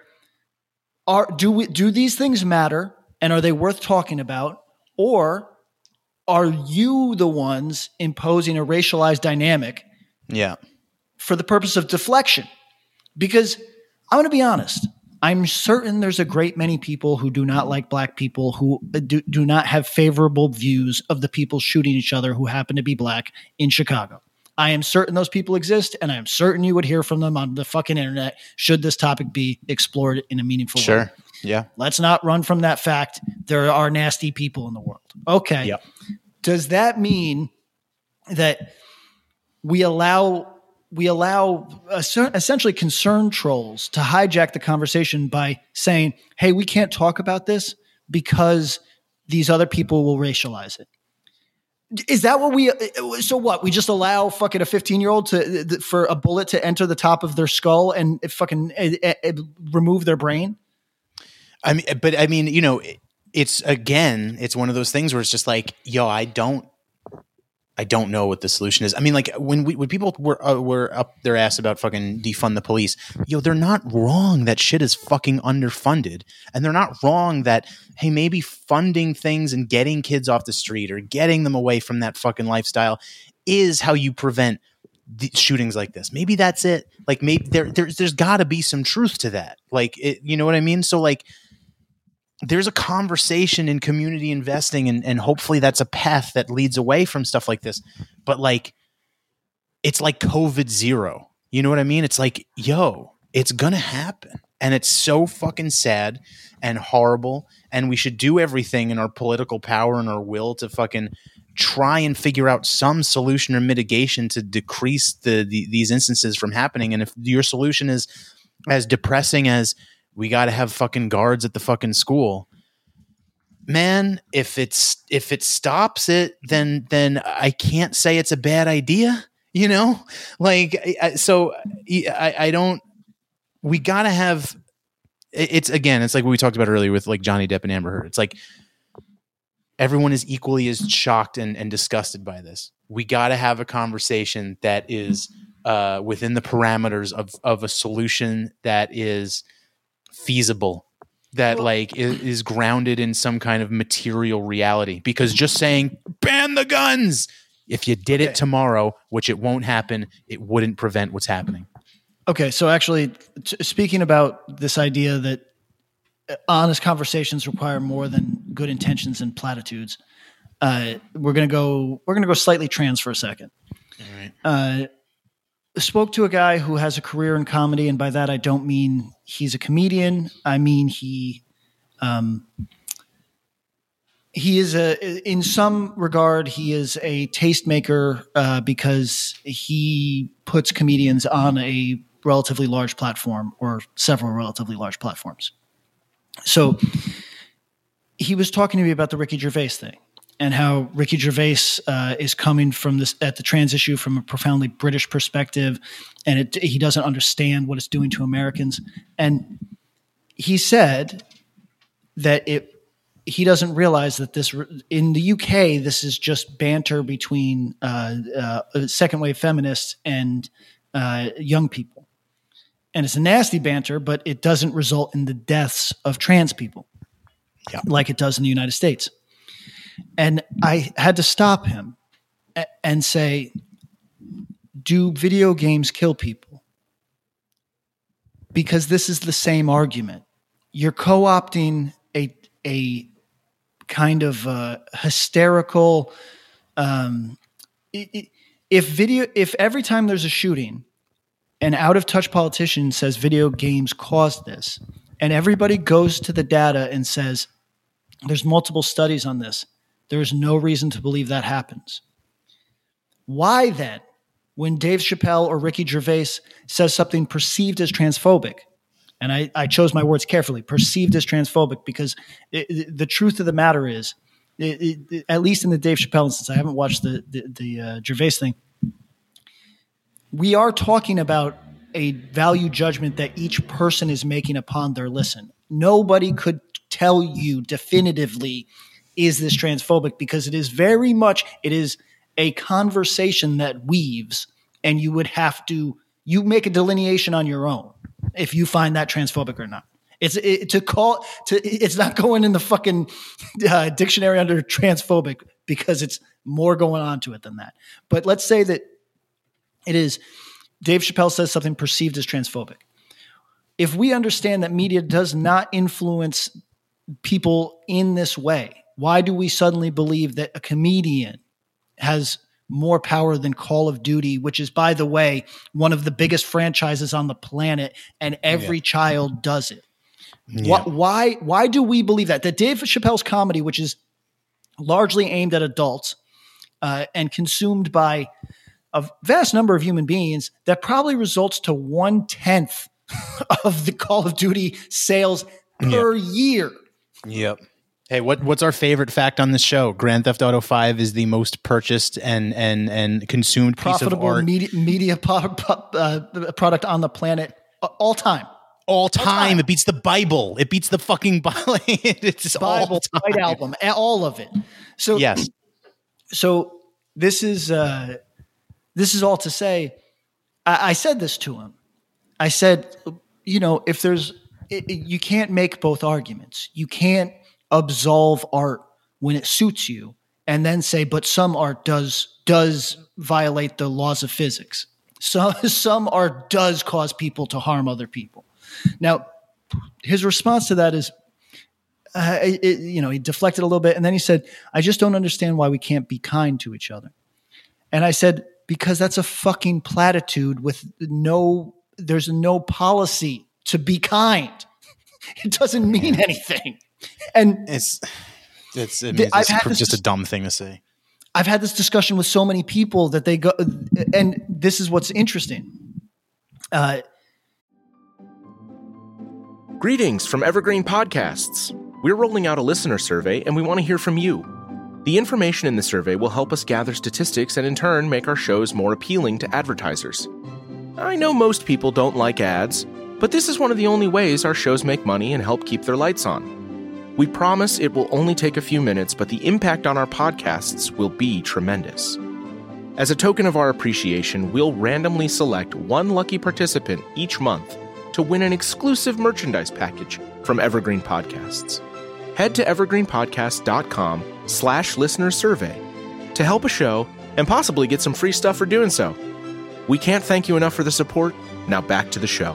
are do we do these things matter and are they worth talking about, or are you the ones imposing a racialized dynamic? Yeah. For the purpose of deflection. Because I'm going to be honest, I'm certain there's a great many people who do not like black people, who do, do not have favorable views of the people shooting each other who happen to be black in Chicago. I am certain those people exist, and I am certain you would hear from them on the fucking internet should this topic be explored in a meaningful way. Sure. Yeah. Let's not run from that fact. There are nasty people in the world. Okay. Yep. Does that mean that we allow we allow essentially concerned trolls to hijack the conversation by saying, hey, we can't talk about this because these other people will racialize it? Is that what we – so what? We just allow fucking a fifteen-year-old to for a bullet to enter the top of their skull and fucking uh, uh, remove their brain? I mean, but I mean, you know, it's again, it's one of those things where it's just like, yo, I don't I don't know what the solution is. I mean, like when we when people were uh, were up their ass about fucking defund the police, yo, they're not wrong that shit is fucking underfunded, and they're not wrong that hey, maybe funding things and getting kids off the street or getting them away from that fucking lifestyle is how you prevent the shootings like this. Maybe that's it. Like maybe there there's there's got to be some truth to that. Like it, you know what I mean? So like. There's a conversation in community investing, and, and hopefully that's a path that leads away from stuff like this. But like, it's like COVID zero. You know what I mean? It's like, yo, it's going to happen. And it's so fucking sad and horrible. And we should do everything in our political power and our will to fucking try and figure out some solution or mitigation to decrease the, the these instances from happening. And if your solution is as depressing as, we got to have fucking guards at the fucking school, man. If it's if it stops it, then then I can't say it's a bad idea. You know, like I, so I, I don't. We got to have. It's again. It's like what we talked about earlier with like Johnny Depp and Amber Heard. It's like everyone is equally as shocked and, and disgusted by this. We got to have a conversation that is uh, within the parameters of of a solution that is feasible, that well, like is, is grounded in some kind of material reality, because just saying ban the guns, if you did okay. it tomorrow, which it won't happen, it wouldn't prevent what's happening. Okay, so actually, t- speaking about this idea that honest conversations require more than good intentions and platitudes, uh, we're gonna go. We're gonna go slightly trans for a second. All right. Uh, spoke to a guy who has a career in comedy, and by that I don't mean he's a comedian. I mean he, um, he is a. In some regard, he is a tastemaker uh, because he puts comedians on a relatively large platform or several relatively large platforms. So he was talking to me about the Ricky Gervais thing and how Ricky Gervais uh, is coming from this at the trans issue from a profoundly British perspective, and it, he doesn't understand what it's doing to Americans. And he said that it he doesn't realize that this in the U K this is just banter between uh, uh, second wave feminists and uh, young people. And it's a nasty banter, but it doesn't result in the deaths of trans people Yeah. like it does in the United States. And I had to stop him a- and say, do video games kill people? Because this is the same argument. You're co-opting a, a kind of uh, hysterical, um, i- i- if video, if every time there's a shooting, an out-of-touch politician says video games caused this, and everybody goes to the data and says, there's multiple studies on this, there is no reason to believe that happens. Why then, when Dave Chappelle or Ricky Gervais says something perceived as transphobic, and I, I chose my words carefully, perceived as transphobic, because it, it, the truth of the matter is, it, it, at least in the Dave Chappelle instance, I haven't watched the, the, the uh, Gervais thing, we are talking about a value judgment that each person is making upon their listen. Nobody could tell you definitively, is this transphobic? Because it is very much, it is a conversation that weaves, and you would have to, you make a delineation on your own if you find that transphobic or not. It's it, to call to. It's not going in the fucking uh, dictionary under transphobic because it's more going on to it than that. But let's say that it is. Dave Chappelle says something perceived as transphobic. If we understand that media does not influence people in this way, why do we suddenly believe that a comedian has more power than Call of Duty, which is, by the way, one of the biggest franchises on the planet, and every yeah. child does it? Yeah. Why, why, why do we believe that? That Dave Chappelle's comedy, which is largely aimed at adults uh, and consumed by a vast number of human beings, that probably results to one tenth of the Call of Duty sales per yep. year. Yep. Hey, what what's our favorite fact on this show? Grand Theft Auto five is the most purchased and and and consumed profitable piece of art. media, media po- po- uh, product on the planet all time. All time. all time. It beats the Bible. It beats the fucking Bible. It's Bible, all time. White Album, all of it. So yes. So this is. Uh, This is all to say, I, I said this to him. I said, you know, if there's, it, it, you can't make both arguments. You can't absolve art when it suits you and then say, but some art does does violate the laws of physics. So some art does cause people to harm other people. Now, his response to that is, uh, it, you know, he deflected a little bit, and then he said, I just don't understand why we can't be kind to each other. And I said, because that's a fucking platitude with no, there's no policy to be kind. It doesn't mean anything. And it's, it's, I mean, it's just, just a dumb thing to say. I've had this discussion with so many people that they go, and this is what's interesting. Uh, Greetings from Evergreen Podcasts. We're rolling out a listener survey, and we want to hear from you. The information in the survey will help us gather statistics and in turn make our shows more appealing to advertisers. I know most people don't like ads, but this is one of the only ways our shows make money and help keep their lights on. We promise it will only take a few minutes, but the impact on our podcasts will be tremendous. As a token of our appreciation, we'll randomly select one lucky participant each month to win an exclusive merchandise package from Evergreen Podcasts. Head to evergreenpodcast.com slash listener survey to help a show and possibly get some free stuff for doing so. We can't thank you enough for the support. Now back to the show.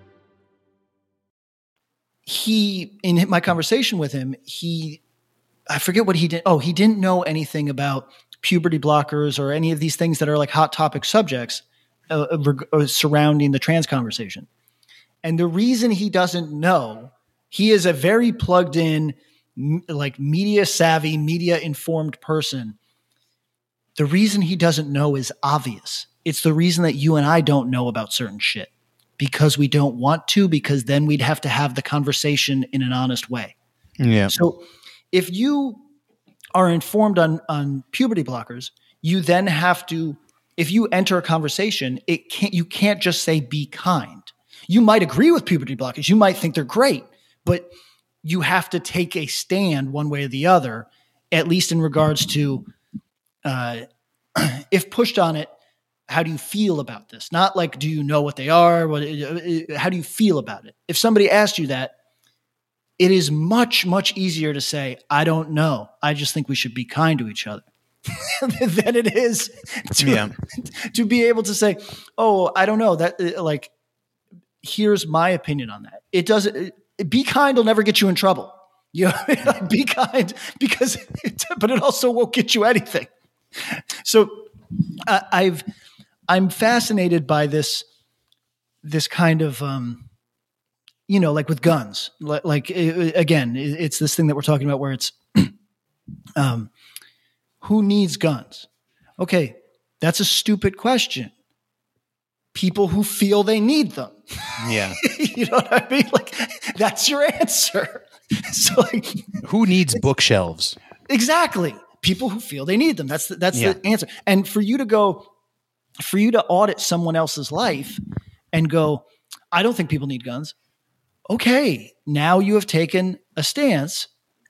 He, in my conversation with him, he, I forget what he did. Oh, he didn't know anything about puberty blockers or any of these things that are like hot topic subjects uh, uh, surrounding the trans conversation. And the reason he doesn't know, he is a very plugged in, m- like media savvy, media informed person. The reason he doesn't know is obvious. It's the reason that you and I don't know about certain shit, because we don't want to, because then we'd have to have the conversation in an honest way. Yeah. So if you are informed on, on puberty blockers, you then have to, if you enter a conversation, it can't, you can't just say be kind. You might agree with puberty blockers. You might think they're great, but you have to take a stand one way or the other, at least in regards to, uh, if pushed on it, how do you feel about this? Not like, do you know what they are? What, how do you feel about it? If somebody asked you that, it is much, much easier to say, I don't know. I just think we should be kind to each other than it is to, Yeah. to be able to say, oh, I don't know that. Like, here's my opinion on that. It doesn't, be kind will never get you in trouble. You know, be kind because, it, but it also won't get you anything. So uh, I've, I'm fascinated by this, this kind of, um, you know, like with guns, like, like it, again, it, it's this thing that we're talking about where it's, um, who needs guns? Okay. That's a stupid question. People who feel they need them. Yeah. You know what I mean? Like, that's your answer. So like, who needs bookshelves? Exactly. People who feel they need them. That's the, that's Yeah. the answer. And for you to go, for you to audit someone else's life and go, I don't think people need guns. Okay, now you have taken a stance.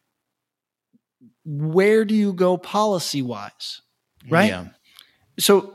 Where do you go policy wise? Right. Yeah. So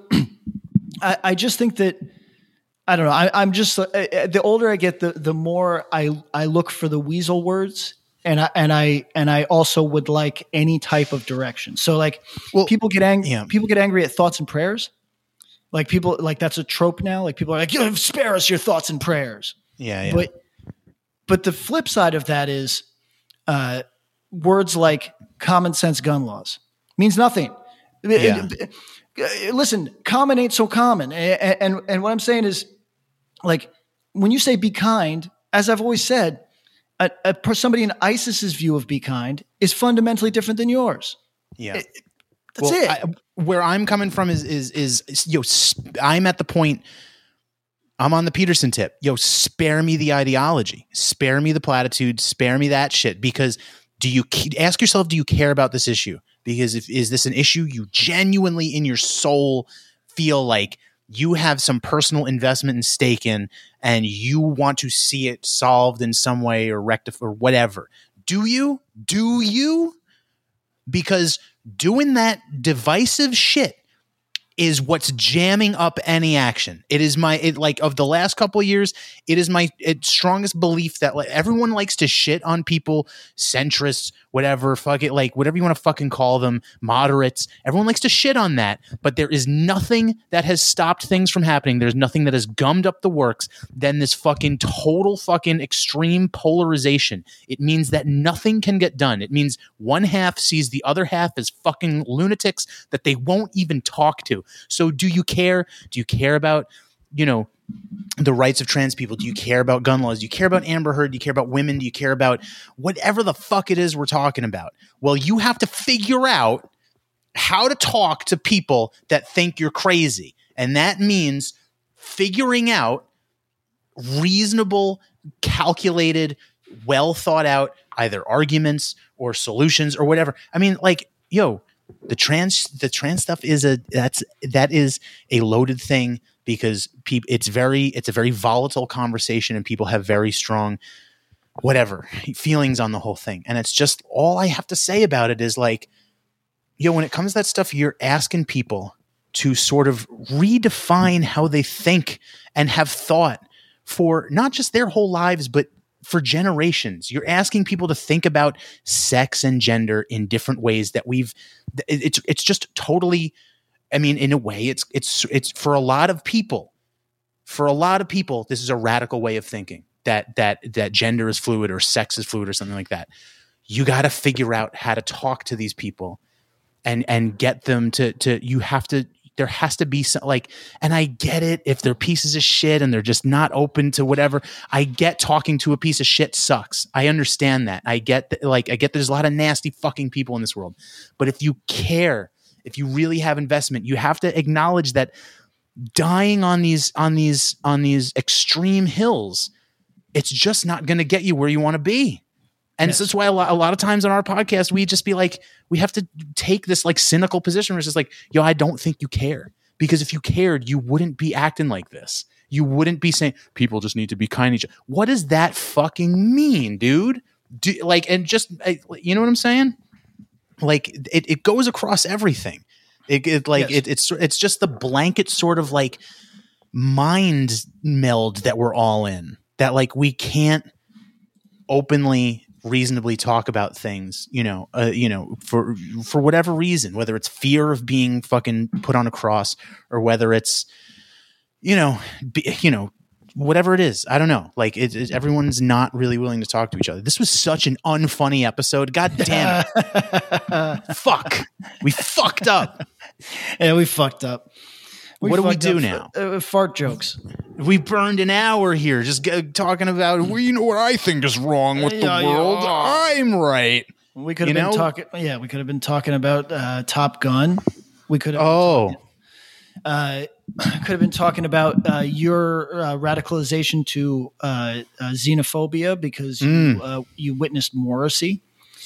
I, I just think that, I don't know. I, I'm just, uh, the older I get, the, the more I, I look for the weasel words. And I, and I, and I also would like any type of direction. So like Well, people get angry, yeah. people get angry at thoughts and prayers. Like people, like that's a trope now. Like people are like, you spare us your thoughts and prayers. Yeah. Yeah. But, but the flip side of that is uh, words like common sense gun laws means nothing. Yeah. Listen, common ain't so common. And, and, and what I'm saying is like, when you say be kind, as I've always said, a, a, somebody in ISIS's view of be kind is fundamentally different than yours. Yeah. It, that's Well, it. I, where I'm coming from is, is, is, is, yo, sp- I'm at the point, I'm on the Peterson tip. Yo, spare me the ideology, spare me the platitude, spare me that shit. Because do you ask yourself, do you care about this issue? Because if, is this an issue you genuinely in your soul feel like you have some personal investment and stake in, and you want to see it solved in some way or rectified or whatever? Do you? Do you? Because doing that divisive shit is what's jamming up any action. It is my, it like of the last couple of years, it is my it, strongest belief that like everyone likes to shit on people, centrists, whatever, fuck it, like whatever you want to fucking call them, moderates. Everyone likes to shit on that, but there is nothing that has stopped things from happening. There's nothing that has gummed up the works than this fucking total fucking extreme polarization. It means that nothing can get done. It means one half sees the other half as fucking lunatics that they won't even talk to. So do you care? Do you care about, you know, the rights of trans people? Do you care about gun laws? Do you care about Amber Heard? Do you care about women? Do you care about whatever the fuck it is we're talking about? Well, you have to figure out how to talk to people that think you're crazy. And that means figuring out reasonable, calculated, well thought out either arguments or solutions or whatever. I mean, like, yo, The trans, the trans stuff is a that's that is a loaded thing because people. It's very, it's a very volatile conversation, and people have very strong, whatever feelings on the whole thing. And it's just all I have to say about it is like, yo, when it comes to that stuff, you're asking people to sort of redefine how they think and have thought for not just their whole lives, but for generations. You're asking people to think about sex and gender in different ways that we've, it's, it's just totally I mean, in a way, it's it's it's for a lot of people. For a lot of people, this is a radical way of thinking that that that gender is fluid or sex is fluid or something like that. You got to figure out how to talk to these people and and get them to to. You have to. There has to be some like, and I get it if they're pieces of shit and they're just not open to whatever. I get talking to a piece of shit sucks. I understand that. I get that, like, I get there's a lot of nasty fucking people in this world. But if you care, if you really have investment, you have to acknowledge that dying on these, on these, on these extreme hills, it's just not going to get you where you want to be. And yes. so that's why a lot, a lot of times on our podcast, we just be like, we have to take this like cynical position where it's just like, yo, I don't think you care. Because if you cared, you wouldn't be acting like this. You wouldn't be saying people just need to be kind to each other. What does that fucking mean, dude? Do, like, and just, you know what I'm saying? Like it, it goes across everything. It, it like, yes. it, it's, it's just the blanket sort of like mind meld that we're all in, that like, we can't openly reasonably talk about things, you know, uh, you know, for, for whatever reason, whether it's fear of being fucking put on a cross or whether it's, you know, be, you know, whatever it is. I don't know. Like it, it, everyone's not really willing to talk to each other. This was such an unfunny episode. God damn it. Fuck. We fucked up. Yeah, we fucked up. We what do we do now? For, uh, fart jokes. We burned an hour here just g- talking about, well, you know what I think is wrong with the yeah, world. Yeah. I'm right. We could have you been know? talking. Yeah, we could have been talking about uh, Top Gun. We could have. Oh. Been talking, uh, could have been talking about uh, your uh, radicalization to uh, uh, xenophobia because mm. you, uh, you witnessed Morrissey.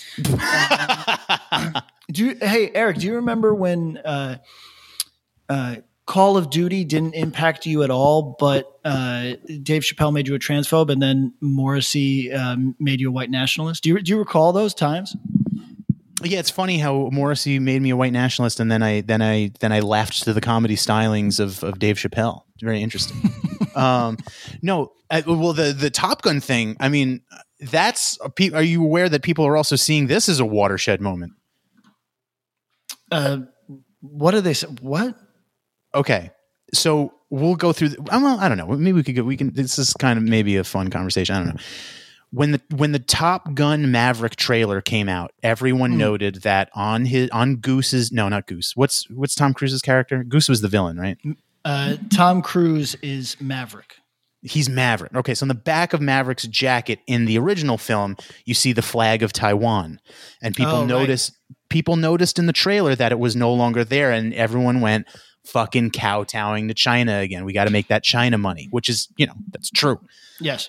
um, do you, hey Eric, do you remember when uh, uh, Call of Duty didn't impact you at all, but uh, Dave Chappelle made you a transphobe, and then Morrissey um, made you a white nationalist? Do you do you recall those times? Yeah, it's funny how Morrissey made me a white nationalist, and then I then I then I laughed to the comedy stylings of of Dave Chappelle. It's very interesting. um, no, uh, well, the the Top Gun thing. I mean, that's. Are you aware that people are also seeing this as a watershed moment? Uh, what do they say? What? Okay, so we'll go through. The, well, I don't know. Maybe we could go. We can. This is kind of maybe a fun conversation. I don't know. When the when the Top Gun Maverick trailer came out, everyone mm. noted that on his on Goose's no, not Goose. What's what's Tom Cruise's character? Goose was the villain, right? Uh, Tom Cruise is Maverick. He's Maverick. Okay, so on the back of Maverick's jacket in the original film, you see the flag of Taiwan, and people oh, notice right. people noticed in the trailer that it was no longer there, and everyone went fucking kowtowing to China again. We got to make that China money, which is, you know, that's true. Yes.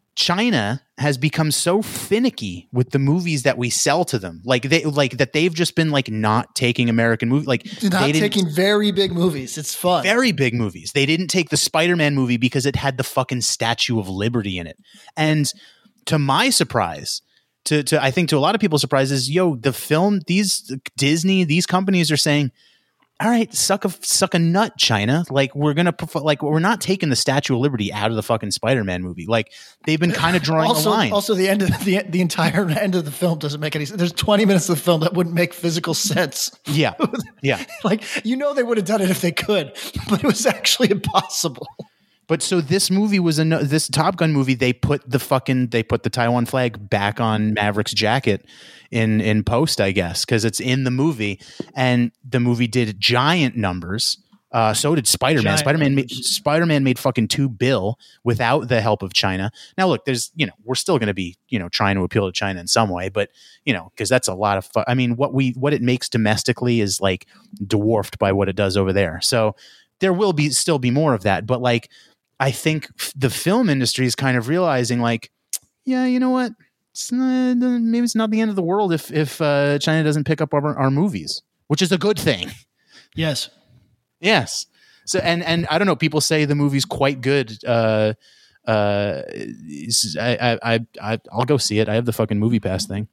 China has become so finicky with the movies that we sell to them, like they like that they've just been like not taking American movies, like not they taking very big movies. It's fun, very big movies. They didn't take the Spider-Man movie because it had the fucking Statue of Liberty in it, and to my surprise, to to I think to a lot of people's surprise is, yo, the film, these Disney, these companies are saying, all right, suck a suck a nut, China. Like we're gonna prefer, like we're not taking the Statue of Liberty out of the fucking Spider-Man movie. Like they've been kind of drawing also, a line. Also, the end of the the entire end of the film doesn't make any sense. There's twenty minutes of the film that wouldn't make physical sense. Yeah, yeah. Like you know they would have done it if they could, but it was actually impossible. But so this movie was a this Top Gun movie. They put the fucking they put the Taiwan flag back on Maverick's jacket in in post, I guess, because it's in the movie, and the movie did giant numbers. Uh, so did Spider-Man. Spider-Man made Spider-Man made fucking two bill without the help of China. Now look, there's you know we're still going to be you know trying to appeal to China in some way, but you know because that's a lot of fu- I mean what we what it makes domestically is like dwarfed by what it does over there. So there will be still be more of that, but like. I think the film industry is kind of realizing like, yeah, you know what? It's not, maybe it's not the end of the world if, if uh, China doesn't pick up our, our movies, which is a good thing. Yes. Yes. So, and, and I don't know, people say the movie's quite good. Uh, uh, I, I, I, I'll go see it. I have the fucking Movie Pass thing.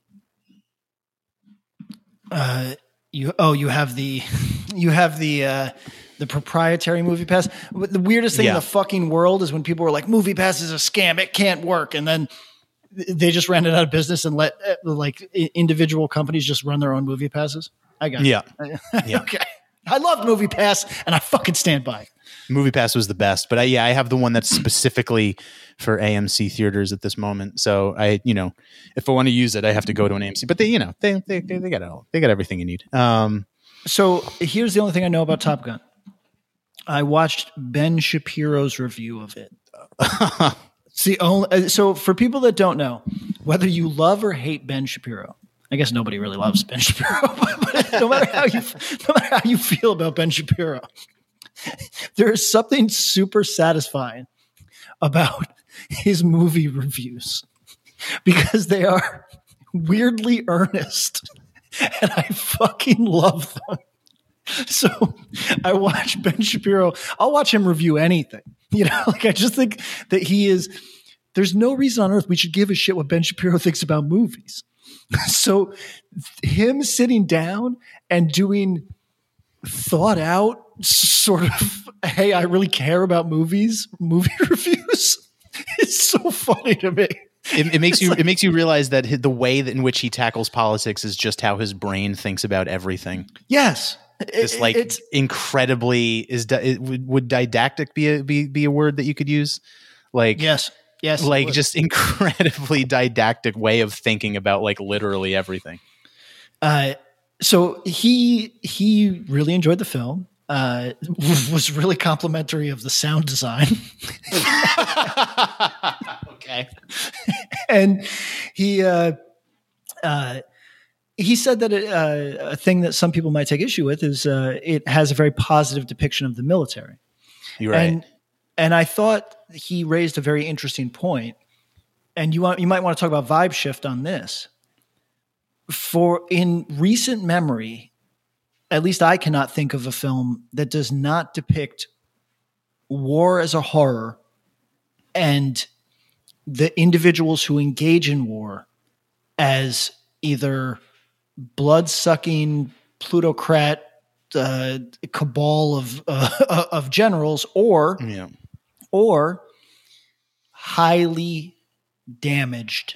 Uh, you, oh, you have the, you have the, uh, the proprietary Movie Pass. The weirdest thing yeah. in the fucking world is when people were like, Movie Pass is a scam. It can't work. And then they just ran it out of business and let uh, like individual companies just run their own Movie Passes. I got yeah. it. Yeah. Okay. I love Movie Pass, and I fucking stand by it. Movie Pass was the best, but I, yeah, I have the one that's specifically for A M C theaters at this moment. So I, you know, if I want to use it, I have to go to an A M C. But they, you know, they they they got all, they got everything you need. Um, so here's the only thing I know about Top Gun. I watched Ben Shapiro's review of it. It's the only. So for people that don't know, whether you love or hate Ben Shapiro, I guess nobody really loves Ben Shapiro. But no matter how you, no matter how you feel about Ben Shapiro, there is something super satisfying about his movie reviews because they are weirdly earnest, and I fucking love them. So I watch Ben Shapiro. I'll watch him review anything. You know, like I just think that he is. There's no reason on earth we should give a shit what Ben Shapiro thinks about movies. So him sitting down and doing thought out sort of, hey, I really care about movies, movie reviews is so funny to me. It, it makes It's you like- it makes you realize that hi- the way that in which he tackles politics is just how his brain thinks about everything. Yes. This It- like it's incredibly is di- it, would, would didactic be a be, be a word that you could use? Like yes. Yes. it like was. just incredibly didactic way of thinking about like literally everything. Uh, so he he really enjoyed the film. Uh, was really complimentary of the sound design, Okay. and he uh, uh, he said that it, uh, a thing that some people might take issue with is uh, it has a very positive depiction of the military. You're right. And and I thought he raised a very interesting point. And you want you might want to talk about vibe shift on this. For in recent memory, at least I cannot think of a film that does not depict war as a horror and the individuals who engage in war as either blood-sucking plutocrat uh, cabal of uh, of generals or yeah. or highly damaged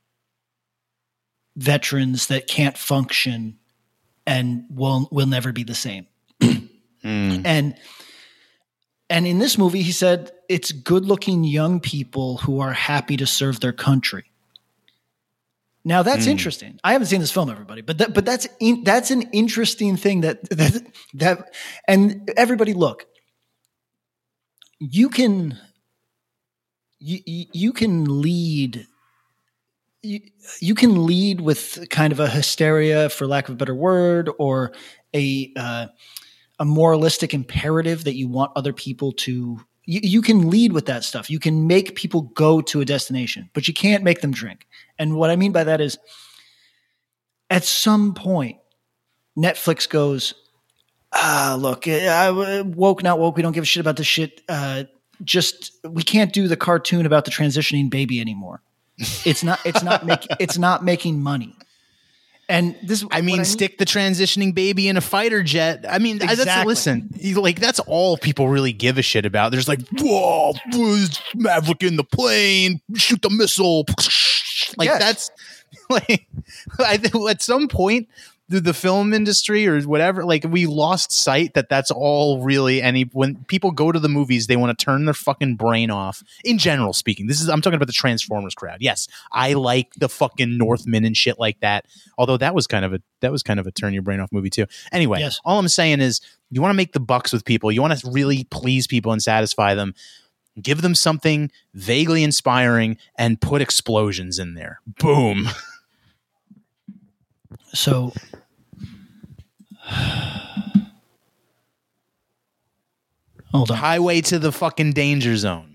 veterans that can't function and will will never be the same. Mm. And and in this movie, he said it's good-looking young people who are happy to serve their country. Now that's Mm. interesting. I haven't seen this film, everybody, but that, but that's in, that's an interesting thing that that that and everybody look. You can you you can lead you, you can lead with kind of a hysteria, for lack of a better word, or a uh, a moralistic imperative that you want other people to. You, you can lead with that stuff. You can make people go to a destination, but you can't make them drink. And what I mean by that is, at some point, Netflix goes, ah, look, I, woke, not woke. We don't give a shit about this shit. Uh, just we can't do the cartoon about the transitioning baby anymore. It's not. It's not making. It's not making money. And this, I mean, what stick the transitioning baby in a fighter jet. I mean, that's Exactly. listen, you- like that's all people really give a shit about. There's like, whoa, Maverick in the plane, shoot the missile. Like Yes. that's like, I think at some point, the, the film industry or whatever, like we lost sight that that's all really any. When people go to the movies, they want to turn their fucking brain off. In general speaking, this is I'm talking about the Transformers crowd. Yes, I like the fucking Northmen and shit like that. Although that was kind of a that was kind of a turn your brain off movie too. Anyway, Yes. all I'm saying is you want to make the bucks with people. You want to really please people and satisfy them. Give them something vaguely inspiring and put explosions in there. Boom. So, hold on. Highway to the fucking danger zone.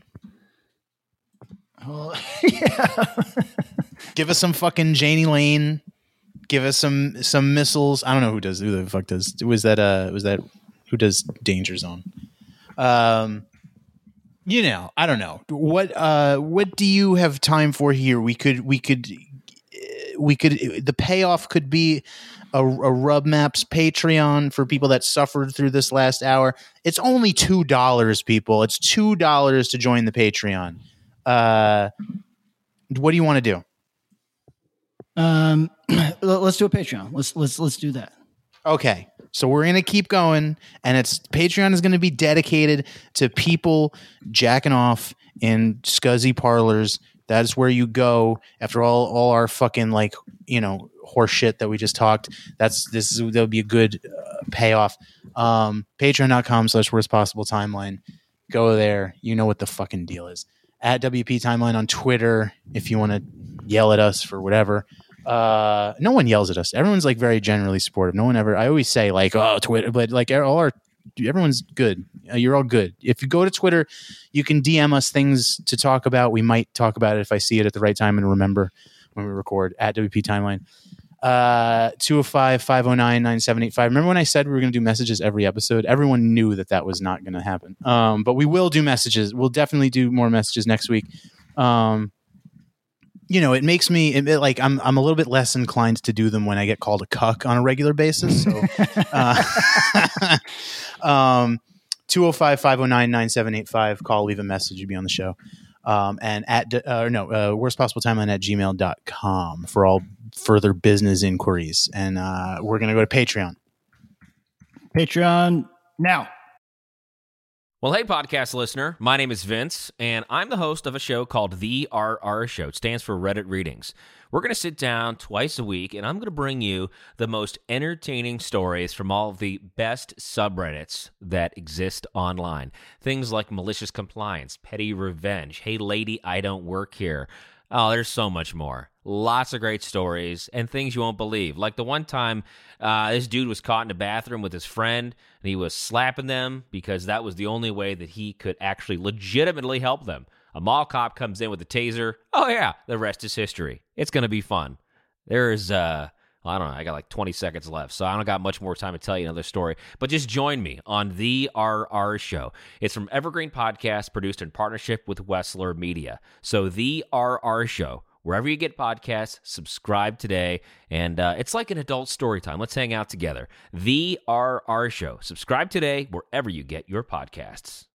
Well, yeah. Give us some fucking Janie Lane. Give us some some missiles. I don't know who does who the fuck does. Was that uh was that who does Danger Zone? Um you know, I don't know. What uh what do you have time for here? We could we could we could the payoff could be a, a Rub Maps Patreon for people that suffered through this last hour. It's only two dollars, people. It's two dollars to join the Patreon. Uh what do you want to do? Um, let's do a Patreon. Let's let's let's do that. Okay. So we're going to keep going, and it's Patreon is going to be dedicated to people jacking off in scuzzy parlors. That is where you go after all, all our fucking like, you know, horse shit that we just talked. That's this is, there'll be a good uh, payoff. Um, Patreon.com slash worst possible timeline. Go there. You know what the fucking deal is. At W P Timeline on Twitter, if you want to yell at us for whatever. Uh, no one yells at us. Everyone's like very generally supportive. No one ever, I always say like, oh, Twitter, but like all our, everyone's good. Uh, you're all good. If you go to Twitter, you can D M us things to talk about. We might talk about it if I see it at the right time and remember when we record. At W P Timeline. Uh, two oh five, five oh nine, nine seven eight five. Remember when I said we were going to do messages every episode? Everyone knew that that was not going to happen. Um, but we will do messages. We'll definitely do more messages next week. Um, you know, it makes me it, it, like I'm I'm a little bit less inclined to do them when I get called a cuck on a regular basis. So, uh, um, two oh five, five oh nine, nine seven eight five. Call, leave a message, you'll be on the show. Um, and at uh, no, uh, worst possible timeline at gmail dot com for all further business inquiries. And uh, we're going to go to Patreon. Patreon now. Well, hey, podcast listener. My name is Vince, and I'm the host of a show called The R R Show. It stands for Reddit Readings. We're going to sit down twice a week, and I'm going to bring you the most entertaining stories from all of the best subreddits that exist online. Things like malicious compliance, petty revenge, hey, lady, I don't work here. Oh, there's so much more. Lots of great stories and things you won't believe. Like the one time uh, this dude was caught in a bathroom with his friend, and he was slapping them because that was the only way that he could actually legitimately help them. A mall cop comes in with a taser. Oh, yeah, the rest is history. It's going to be fun. There's, uh, well, I don't know, I got like twenty seconds left, so I don't got much more time to tell you another story. But just join me on The R R Show. It's from Evergreen Podcast, produced in partnership with Wessler Media. So The R R Show. Wherever you get podcasts, subscribe today. And uh, it's like an adult story time. Let's hang out together. The R R Show. Subscribe today wherever you get your podcasts.